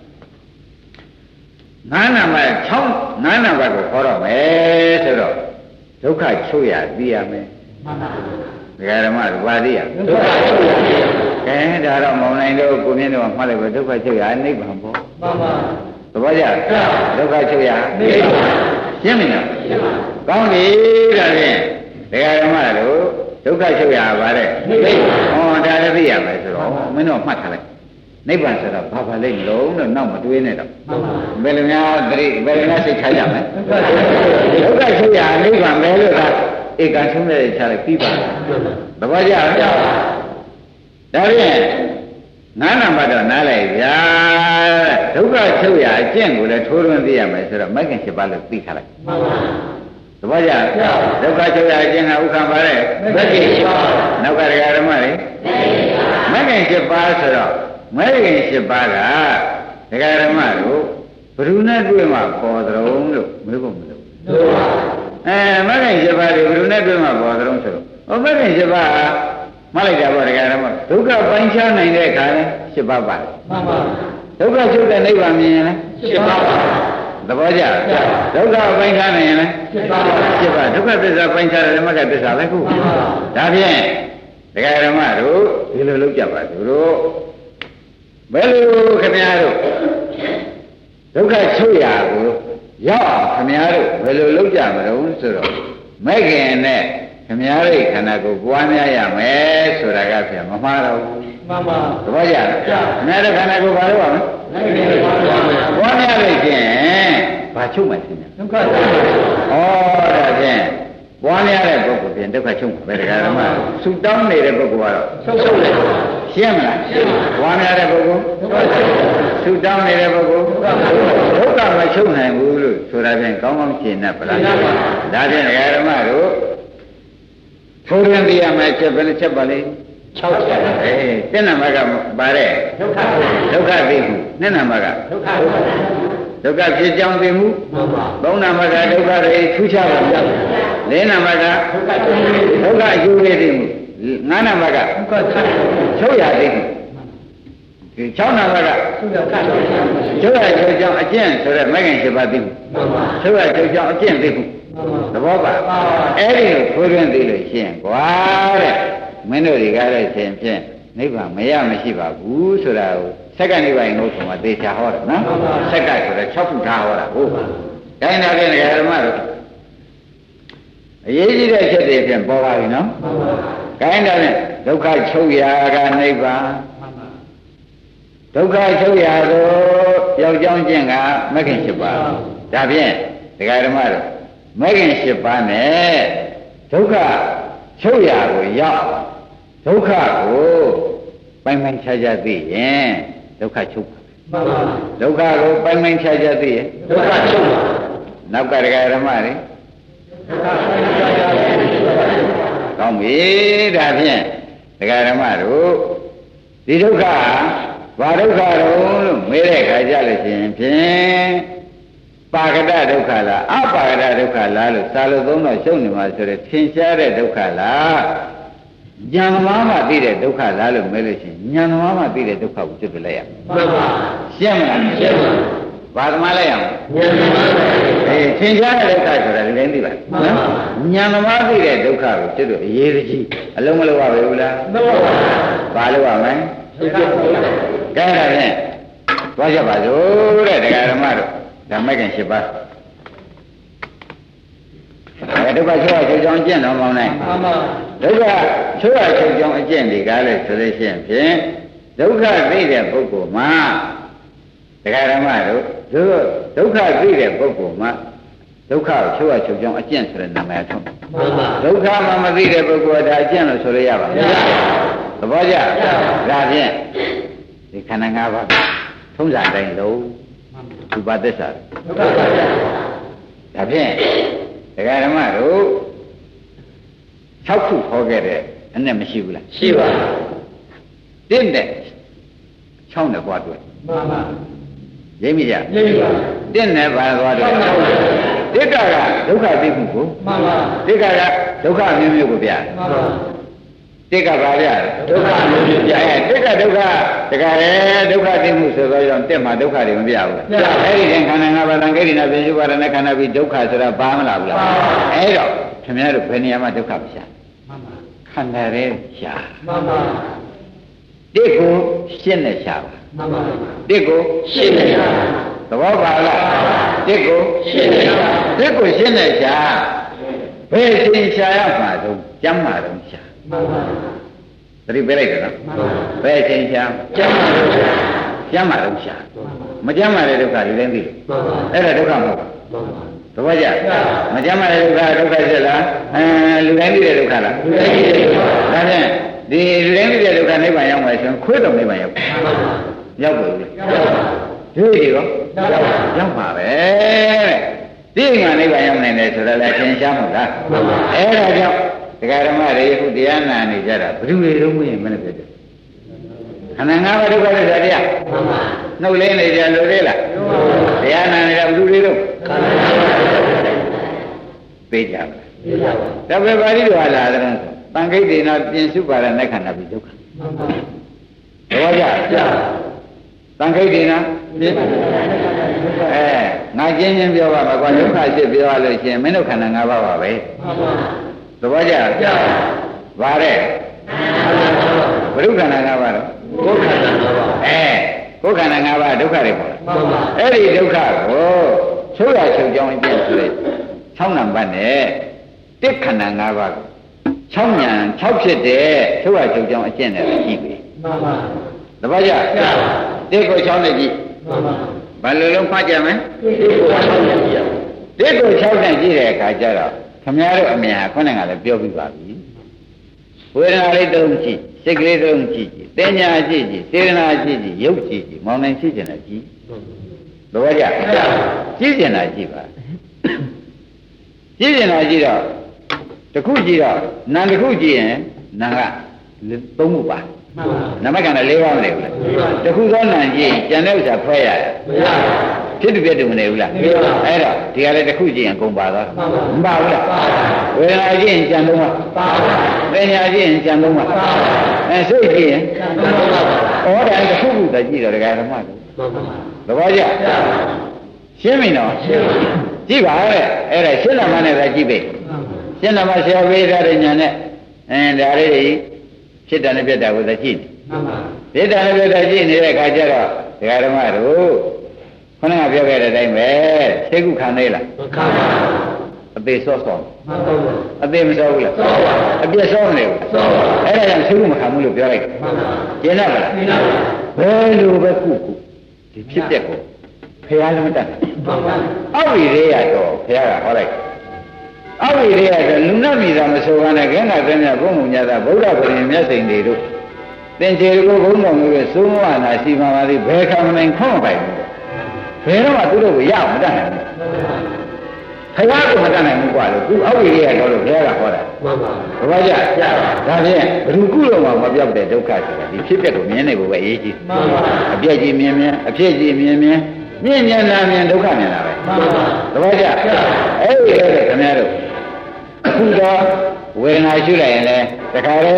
ငါးနံပါတ်6ငါးနံပါတ်ကိုခေါ်တော့မယ်ဆိုတော့ဒုက္ခချုပ်ရသိရမယ်မှန်ပါဒကာဓမ္မတို့ဘာသိရဒုက္ခချုပ်ရကဲဒါတော့မောင်နိုင်တို့ကိုမြင့်တို့မှတ်လိုက်ပဲဒုက္ခချုပ်ရနိဗ္ဗာန်ပေါ့မှန်ပါသဘောကျဒုက္ခချုပ်ရနိဗ္ဗာန်ရှင်းမလားရှင်းပါကောင်းပြီဒါဖြင့်ဒကာဓမ္မတို့ဒုက္ခချုပ်ရပါတဲ့နိဗ္ဗာန်ဒါလည်းသိရမယ်ဆိုတော့မင်းတို့မှတ်ထားလိုက်နိဗ္ဗာန်ဆိုတော့ဘာလိမ့်လုံးလို့နောက်မတွေးနဲ့တော့ဘယ်လိုများသတိဘယ်လိုများစိတ်ထားကြမလဲဒုက္ခချုပ်ရနိဗ္ဗာန်ပဲလို့သာဧကံဆုံးတဲ့ခြားလိုက်ပြီးပါသဘောကျလားဒါဖြင့်ငါးနံပါတ်တော့နားလိုက်ဗျာဒုက္ခချုပ်ရအကျင့်ကိုလည်းထိုးထွင်းသိရမယ်ဆိုတော့မိုက်ကင်7ပါးလို့သိထားလိုက်မှန်ပါဘောကြဒုက္ခချုပ်ရခြင်းကဥက္ကံပါတဲ့မဂ္ဂင်7ပါးနောက်ကဓမ္မတွေမဂ္ဂင်7ပါးဆိုတော့မဂ္ဂင်7ပါးကဓမ္မတို့ဘယ်သူနဲ့တွေ့မှပေါ်သရုံလို့မေးဖို့မလိုမဂ္ဂင်7ပါးတွေဘယ်သူနဲ့တွေ့မှပေါ်သရုံဆိုတော့မဂ္ဂင်7ပါးမလိုက်ကြပါဓမ္မဒုက္ခပိုင်းခြားနိုင်တဲ့အခါလဲ7ပါးပါမှန်ပါဒုက္ခချုပ်တဲ့နိဗ္ဗာန်မြင်ရင်လဲ7ပါးပါသဘောကျဒုက္ခပိုင်းခြားနိုင်ရင်လဲ7ပါးဒုက္ခသစ္စာပိုင်းခြားတယ်မဂ္ဂသစ္စာပဲခုဒါဖြင့်ဓမ္မတို့ဒီလိုလုပ်ကြပါသူတို့ဘယ်လိုခင်ဗျားတို့ဒုက္ခချုပ်ရာကိုရောက်အောင်ခင်ဗျားတို့ဘယ်လိုလုပ်ကြမလို့ဆိုတော့မဲ့ခင်နဲ့ခင်ဗျားတို့ခန္ဓာကိုယ်ပွားများရမယ်ဆိုတာကပြန်မမှားတော့ဘူးမှန်ပါသဘောကျလားခင်ဗျားတို့ခန္ဓာကိုယ်ဘာလို့ရမလဲပွားများလို့ချင်းဘာချုပ်မှသိနေဒုက္ခချုပ်ဒါဖြင့်ပွားများတဲ့ပုဂ္ဂိုလ်ပြင်ဒုက္ခချုပ်မှာပဲဓမ္မဆူတောင်းနေတဲ့ပုဂ္ဂိုလ်ကတော့ဆုပ်တယ်ရှင်းမလားပွားများတဲ့ပုဂ္ဂိုလ်ဆူတောင်းနေတဲ့ပုဂ္ဂိုလ်ဒုက္ခမချုပ်နိုင်ဘူးလို့ဆိုတာဖြင့်ကောင်းကောင်းရှင်းတတ်ပါလားဒါဖြင့်ဓမ္မတို့ထိုးရင်းပြရမယ်ချက်ပဲချက်ပါလေ6ချက်တဲ့နံပါတ်ကပါတဲ့ဒုက္ခသိမှုနှစ်နံပါတ်ကဒုက္ခဖြစ်ကြောင်းသိမှုသုံးနံပါတ်ကဒုက္ခတွေထူးခြားပါလေးနံပါတ်ကဒုက္ခအကျိုးလေးသိမှုငါးနံပါတ်ကချုပ်ရသိမှု6နံပါတ်ကချုပ်ရချုပ်ကြောင်းအကျင့်ဆိုတဲ့မဂ္ဂင်7ပါးသိမှုချုပ်ရချုပ်ကြောင်းအကျင့်သိမှုသဘောပါအဲ့ဒီကိုထိုးရင်းသိလို့ရှိရင်ကွာတဲ့မင်းတို့တွေကလည်းရှင်ဖြင့်နိဗ္ဗာန်မရမရှိပါဘူးဆိုတာကိုစက္ကနိဗ္ဗာန်လို့ဆိုမှသေချာဟောတာနော်စက္ကဆိုတဲ့6ခုထားဟောတာဟုတ်ဒါရင်တော့ဓမ္မတို့အရေးကြီးတဲ့ချက်တွေဖြင့်ပေါ်ပါပြီနော်ဒါရင်တော့ဒုက္ခချုပ်ရာကနိဗ္ဗာန်ဒုက္ခချုပ်ရာကိုယောက်ျောင်းကျင့်ကမဂ္ဂင်7ပါးဒါဖြင့်ဓမ္မတို့မဂ္ဂင်7ပါးနဲ့ဒုက္ခချုပ်ရာကိုရောက်ဒုက္ခကိုပိုင်ပိုင်ခြားခြားသိရင်ဒုက္ခချုပ်ပါမှန်ပါဒုက္ခကိုပိုင်ပိုင်ခြားခြားသိရင်ဒုက္ခချုပ်ပါနောက်ကဓမ္မတွေဒုက္ခပိုင်ခြားခြားကောင်းပြီဒါဖြင့်ဓမ္မတို့ဒီဒုက္ခဘာဒုက္ခတော့လို့မေးတဲ့အခါကြလို့ရှိရင်ဖြင့်ပါကတဒုက္ခလားအပါကတဒုက္ခလားလို့စာလို့သုံးတော့ရှုံနေမှာဆိုတဲ့ထင်ရှားတဲ့ဒုက္ခလားဉာဏ်သမားမှသိတဲ့ဒုက္ခလားလို့မေးလို့ရှိရင်ဉာဏ်သမားမှသိတဲ့ဒုက္ခကိုကျွတ်ပြလိုက်ရမယ်မှန်ပါရှင်းမလားရှင်းပါဘာသမားလိုက်ရအောင်ဉာဏ်သမားထင်ရှားတဲ့ဒုက္ခဆိုတာဒီတိုင်းသိပါနော်ဉာဏ်သမားသိတဲ့ဒုက္ခကိုကျွတ်တော့အရေးကြီးအလုံးမလို့ရပါဘူးလားမဟုတ်ပါဘူးဘာလို့ရမလဲကဲဒါဖြင့်သွားကြပါစို့တဲ့ဓမ္မတို့ဓမ္မကင်7ပါးဒုက္ခချုပ်ရချုပ်ကြောင်းအကျင့်တော်မောင်းနိုင်မှန်ပါဒုက္ခချုပ်ရချုပ်ကြောင်းအကျင့်တွေကလည်းဆိုလို့ရှိရင်ဖြင့်ဒုက္ခသိတဲ့ပုဂ္ဂိုလ်မှာဓမ္မတို့ဒုက္ခသိတဲ့ပုဂ္ဂိုလ်မှာဒုက္ခကိုချုပ်ရချုပ်ကြောင်းအကျင့်ဆိုတဲ့နာမည်ထုံးမှန်ပါဒုက္ခမှမသိတဲ့ပုဂ္ဂိုလ်ဒါအကျင့်လို့ဆိုရရပါဘူးသဘောကျဒါဖြင့်ဒီခန္ဓာ၅ပါးထုံးစံတိုင်းလုံးဥပါသစ္စာဒုက္ခပါဗျာဒါဖြင့်ဓမ္မတို့6ခုခေါ်ခဲ့တဲ့အနဲ့မရှိဘူးလားရှိပါဘူး1နဲ့6နဲ့သွားတွေ့မှန်ပါရိပ်မိကြရိပ်ပါ1နဲ့ဘာသွားတွေ့1ကဒုက္ခသိမှုကိုမှန်ပါ1ကဒုက္ခမျိုးမျိုးကိုပြမှန်ပါ1ကဘာပြဒုက္ခမျိုးမျိုးပြ1ကဒုက္ခတကယ်ဒုက္ခသိမှုဆိုတော့1မှာဒုက္ခတွေမပြဘူးလားအဲ့ဒီခန္ဓာ၅ပါးသံဃိရိနာပြည့်စုံပါရဏခန္ဓာပြီးဒုက္ခဆိုတာဘာမလားဘူးလားအဲ့တော့ခင်ဗျားတို့ဘယ်နေရာမှာဒုက္ခမရှာမှန်ပါခန္ဓာရဲ့ရှာမှန်ပါတစ်ကိုရှင်းနဲ့ရှာပါမှန်ပါတစ်ကိုရှင်းနဲ့ရှာသဘောပါလားတစ်ကိုရှင်းနဲ့ရှာတစ်ကိုရှင်းနဲ့ရှာဘယ်ချိန်ရှာရမှာတော့ကျမ်းမာတော့ရှာမှန်ပါသတိပေးလိုက်တယ်နော်ဘယ်ချိန်ရှာကျမ်းမာတော့ရှာကျမ်းမာတော့ရှာမကျမ်းမာတဲ့ဒုက္ခတွေလည်းသိလို့အဲ့ဒါဒုက္ခမဟုတ်ဘူးသဘောကျမကျမ်းမာတဲ့ဒုက္ခဖြစ်လားလူတိုင်းသိတဲ့ဒုက္ခလားလူတိုင်းသိတဲ့ဒုက္ခဒါဖြင့်ဒီလူတိုင်းသိတဲ့ဒုက္ခနိဗ္ဗာန်ရောက်မယ်ဆိုရင်ခွေးတော်နိဗ္ဗာန်ရောက်ရောက်ပါဘူးလေတွေ့ပြီရောရောက်ပါပဲဒီငါနိဗ္ဗာန်ရောက်နိုင်တယ်ဆိုတော့လည်းသင်ရှားမို့လားအဲ့ဒါကြောင့်တရားဓမ္မတွေအခုတရားနာနေကြတာဘယ်သူတွေတော့မင်းမနဲ့ဖြစ်တယ်ခန္ဓာ၅ပါးဒုက္ခသစ္စာတရားနှုတ်လေးနေကြလို့လေလားတရားနာနေတာဘယ်သူတွေတော့သိကြပါဒါပဲပါဠိတော်ဟာလာတယ်တန်ခိတ်ဒေနာပြင်စုပါရနဲ့ခန္ဓာပြီးဒုက္ခဘောကြတန်ခိတ်ဒေနာငါချင်းချင်းပြောပါမယ်ကွာဒုက္ခဖြစ်ပြောရလို့ရှိရင်မင်းတို့ခန္ဓာ၅ပါးပါပဲသဘောကျဗါတဲ့ဘုရုခန္ဓာ၅ပါးတော့ကိုယ်ခန္ဓာ၅ပါးကိုယ်ခန္ဓာ၅ပါးဒုက္ခတွေပေါ့အဲ့ဒီဒုက္ခကိုချုပ်ရချုပ်ကြောင်းအပြည့်ဆိုတဲ့6နံပါတ်နဲ့တစ်ခန္ဓာ၅ပါးကို6ညာ6ဖြစ်တဲ့ချုပ်ရချုပ်ကြောင်းအကျင့်နဲ့ကြည့်ပြီသဘောကျတစ်ကို6နဲ့ကြည့်ဘာလို့လုံးဖတ်ကြမလဲတစ်ကို6နဲ့ကြည့်တဲ့အခါကျတော့ခမည်းတော်အမြင်ဟာခေါင်းကလည်းပြောပြီးပါပြီဝေဒနာလေးတုံးကြည့်စိတ်ကလေးတုံးကြည့်တင်ညာကြည့်စေတနာကြည့်ရုပ်ကြည့်မောင်နိုင်ရှိကျင်တာကြည့်သဘောကျကြည့်ကျင်တာကြည့်ပါကြည့်ကျင်တာကြည့်တော့တခုကြည့်တော့နာမ်တခုကြည့်ရင်နာမ်က3ခုပါနာမကံနဲ့4ပါးမနေဘူးလားတခုသောနာမ်ကြည့်ကျန်တဲ့ဥစ္စာဖွဲ့ရတယ်မရဖြစ်တူပြတူမနေဘူးလားအဲ့တော့ဒီကလည်းတခုကြည့်ရင်ကုန်ပါသွားမပါဘူးလားဝေဒနာကြည့်ရင်ကျန်3ပါပါပညာကြည့်ရင်ကျန်3ပါစိတ်ကြည့်ရင်ဩဒါတခုခုတည်းကြည့်တော့ဒကာဓမ္မတို့သဘောကျရှင်းပြီနော်ကြည့်ပါရဲ့အဲ့ဒါရှင်းလာမှနဲ့ပဲကြည့်ပြီရှင်းလာမှဆရာဝေဒတဲ့ညာနဲ့ဒါလေးဖြစ်တာနဲ့ပြတ်တာကိုသာကြည့်နေပြတ်တာနဲ့ပြတ်တာကြည့်နေတဲ့အခါကျတော့ဒကာဓမ္မတို့ခဏကပြောခဲ့တဲ့အတိုင်းပဲသိကုခံသေးလားခံပါအသေးစောစောအသေးမစောဘူးလားအပြည့်စောနေဘူးအဲ့ဒါကြောင့်သိကုမခံဘူးလို့ပြောလိုက်ကျင်တော့မလားဘယ်လိုပဲကုကုဒီဖြစ်တဲ့ကိုဖះလုံးတတ်အောက်ရည်ရတော့ဖះကဟောလိုက်အောက်ရည်ရတော့လူနာမိသားမဆိုပါနဲ့ခင်းတာခင်းမြတ်ဘုံဘုံညတာဗုဒ္ဓဗုဒ္ဓမြတ်စိန်တွေတို့သင်္ချေကိုဘုံတော်မျိုးရဲ့သုံးဝနာရှိမှပါသေးဘယ်ခံမနိုင်ခေါ့ပိုင်ဘယ်တော့မှသူတို့ကိုရအောင်မတတ်နိုင်ဘူးခရကိုမတတ်နိုင်ဘူးကွာလို့သူအောက်ရည်ရတော့လို့ဘုရားကဟောတာမှန်ပါဘာကြဒါဖြင့်ဘယ်သူကုလို့မှမပြောက်တဲ့ဒုက္ခဆိုတာဒီဖြစ်တဲ့ကိုမြင်နေဖို့ပဲအရေးကြီးမှန်ပါအပြည့်ကြီးမြင်မြင်အဖြစ်ကြီးမြင်မြင်မြင်မြင်လာမြင်ဒုက္ခမြင်လာပဲမှန်ပါဘာကြအဲ့ဒီလေခင်ဗျားတို့အခုတော့ဝေဒနာရှုလိုက်ရင်လည်းတခါလေ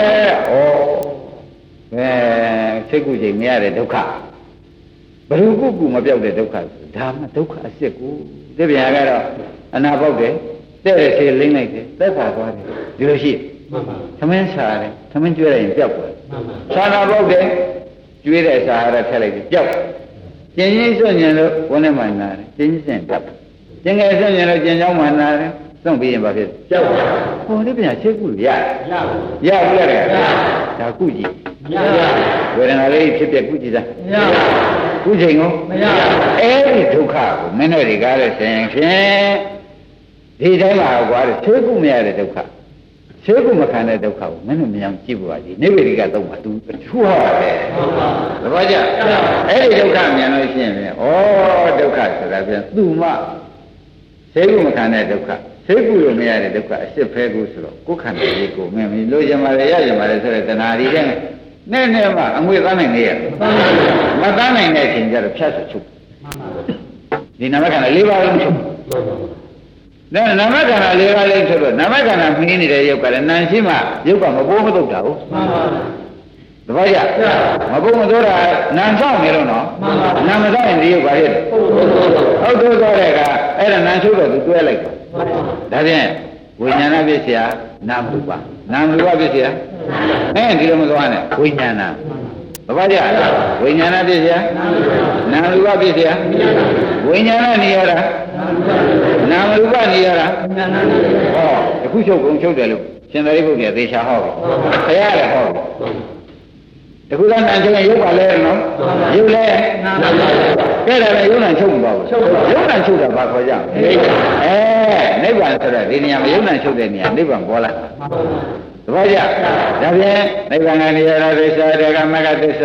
စိတ်ကူချိန်မရတဲ့ဒုက္ခဘယ်လိုကုမပြောက်တဲ့ဒုက္ခဒါမှဒုက္ခအစစ်ကိုသိပြန်ကတော့အနာပေါက်တယ်တဲ့တဲ့ဆေးလိမ့်လိုက်တယ်သက်သာသွားတယ်ဒီလိုရှိမှန်ပါသမင်းစားတယ်သမင်းကျွေးလိုက်ရင်ပျောက်သွားမှန်ပါဆာနာပေါက်တယ်ကျွေးတဲ့စာရထည့်လိုက်တယ်ပျောက်ကျင်ကြီးစွန့်ညင်လို့ဝန်းထဲမှာနာတယ်ကျင်ကြီးစင်ပျောက်ကျင်ငယ်စွန့်ညင်လို့ကျင်ချောင်းမှာနာတယ်စွန့်ပြီးရင်ဘာဖြစ်ပျောက်ဟောဒီပြန်ဆေးကုလို့ရရဘူးလားဒါကုကြည့်ဝေဒနာလေးဖြစ်ပြကုကြည့်စားကုချိန်ကိုမရအဲ့ဒီဒုက္ခကိုမင်းတို့တွေကလည်းဆင်ဖြင့်ဒီတိုင်းမှာကွာဆေးကုမရတဲ့ဒုက္ခဆေးကုမခံတဲ့ဒုက္ခကိုမင်းတို့မြင်အောင်ကြည့်ဖို့ပါဒီနိဗ္ဗာန်ကတော့မှသူထူဟောတယ်သဘောကျအဲ့ဒီဒုက္ခမြင်လို့ရှိရင်ဩဒုက္ခဆိုတာပြန်သူ့မှဆေးကုမခံတဲ့ဒုက္ခဆေးကုလို့မရတဲ့ဒုက္ခအစစ်ဖဲကုဆိုတော့ကိုယ်ခန္ဓာလေးကိုမင်းလိုချင်ပါလေရချင်ပါလေဆိုတဲ့တဏှာဒီတဲ့နဲ့မှအငွေသားနိုင်နေရမသားနိုင်တဲ့အချိန်ကျတော့ဖြတ်ဆွချုပ်ဒီနာမခန္ဓာ၄ပါးလုံးချုပ်ဒါနာမခန္ဓာ၄ပါးလုံးချုပ်တော့နာမခန္ဓာမှီးနေတဲ့ရုပ်ကလည်းနာရှိမှရုပ်ကမပိုးမတုတ်တာဟုတ်တပည့်ရမပုံမသောတာနာဆောင်နေတော့နော်နာမဆောင်ရင်ဒီရုပ်ပါရဲ့ဟုတ်တော့တဲ့ကအဲ့ဒါနာချုပ်တော့သူတွဲလိုက်တော့ဒါဖြင့်ဝိညာဏပစ္စယနာမရူပနာမရူပပစ္စယဒီလိုမသွားနဲ့ဝိညာဏဘာကြဝိညာဏပစ္စယနာမရူပပစ္စယဝိညာဏနေရတာနာမရူပနေရတာဟောအခုချုပ်ကုန်ချုပ်တယ်လို့ရှင်သာရိပုတ္တရာသေချာဟောပြီခရရဟောပြီတခုသာနာချုပ်ရင်ရုပ်ပါလဲနော်ရုပ်လဲကဲဒါလည်းရုပ်နာချုပ်မပါဘူးရုပ်နာချုပ်တာဘာခေါ်ကြနိဗ္ဗာန်ဆိုတော့ဒီနေရာမှာရုပ်နာချုပ်တဲ့နေရာနိဗ္ဗာန်ပေါ်လာသဘောကျဒါဖြင့်နိဗ္ဗာန်ကနေရာသစ္စာဒဂမဂ္ဂသစ္စာ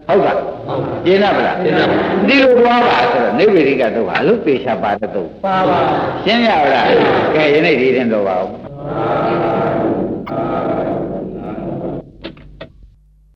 ဟုတ်ကဲ့ရှင်းလားဗျာဒီလိုသွားပါဆိုတော့နိဗ္ဗေရိကတော့အလို့ပေချာပါတော့ပါပါရှင်းရလားကဲယနေ့ဒီရင်တော့ပါဦး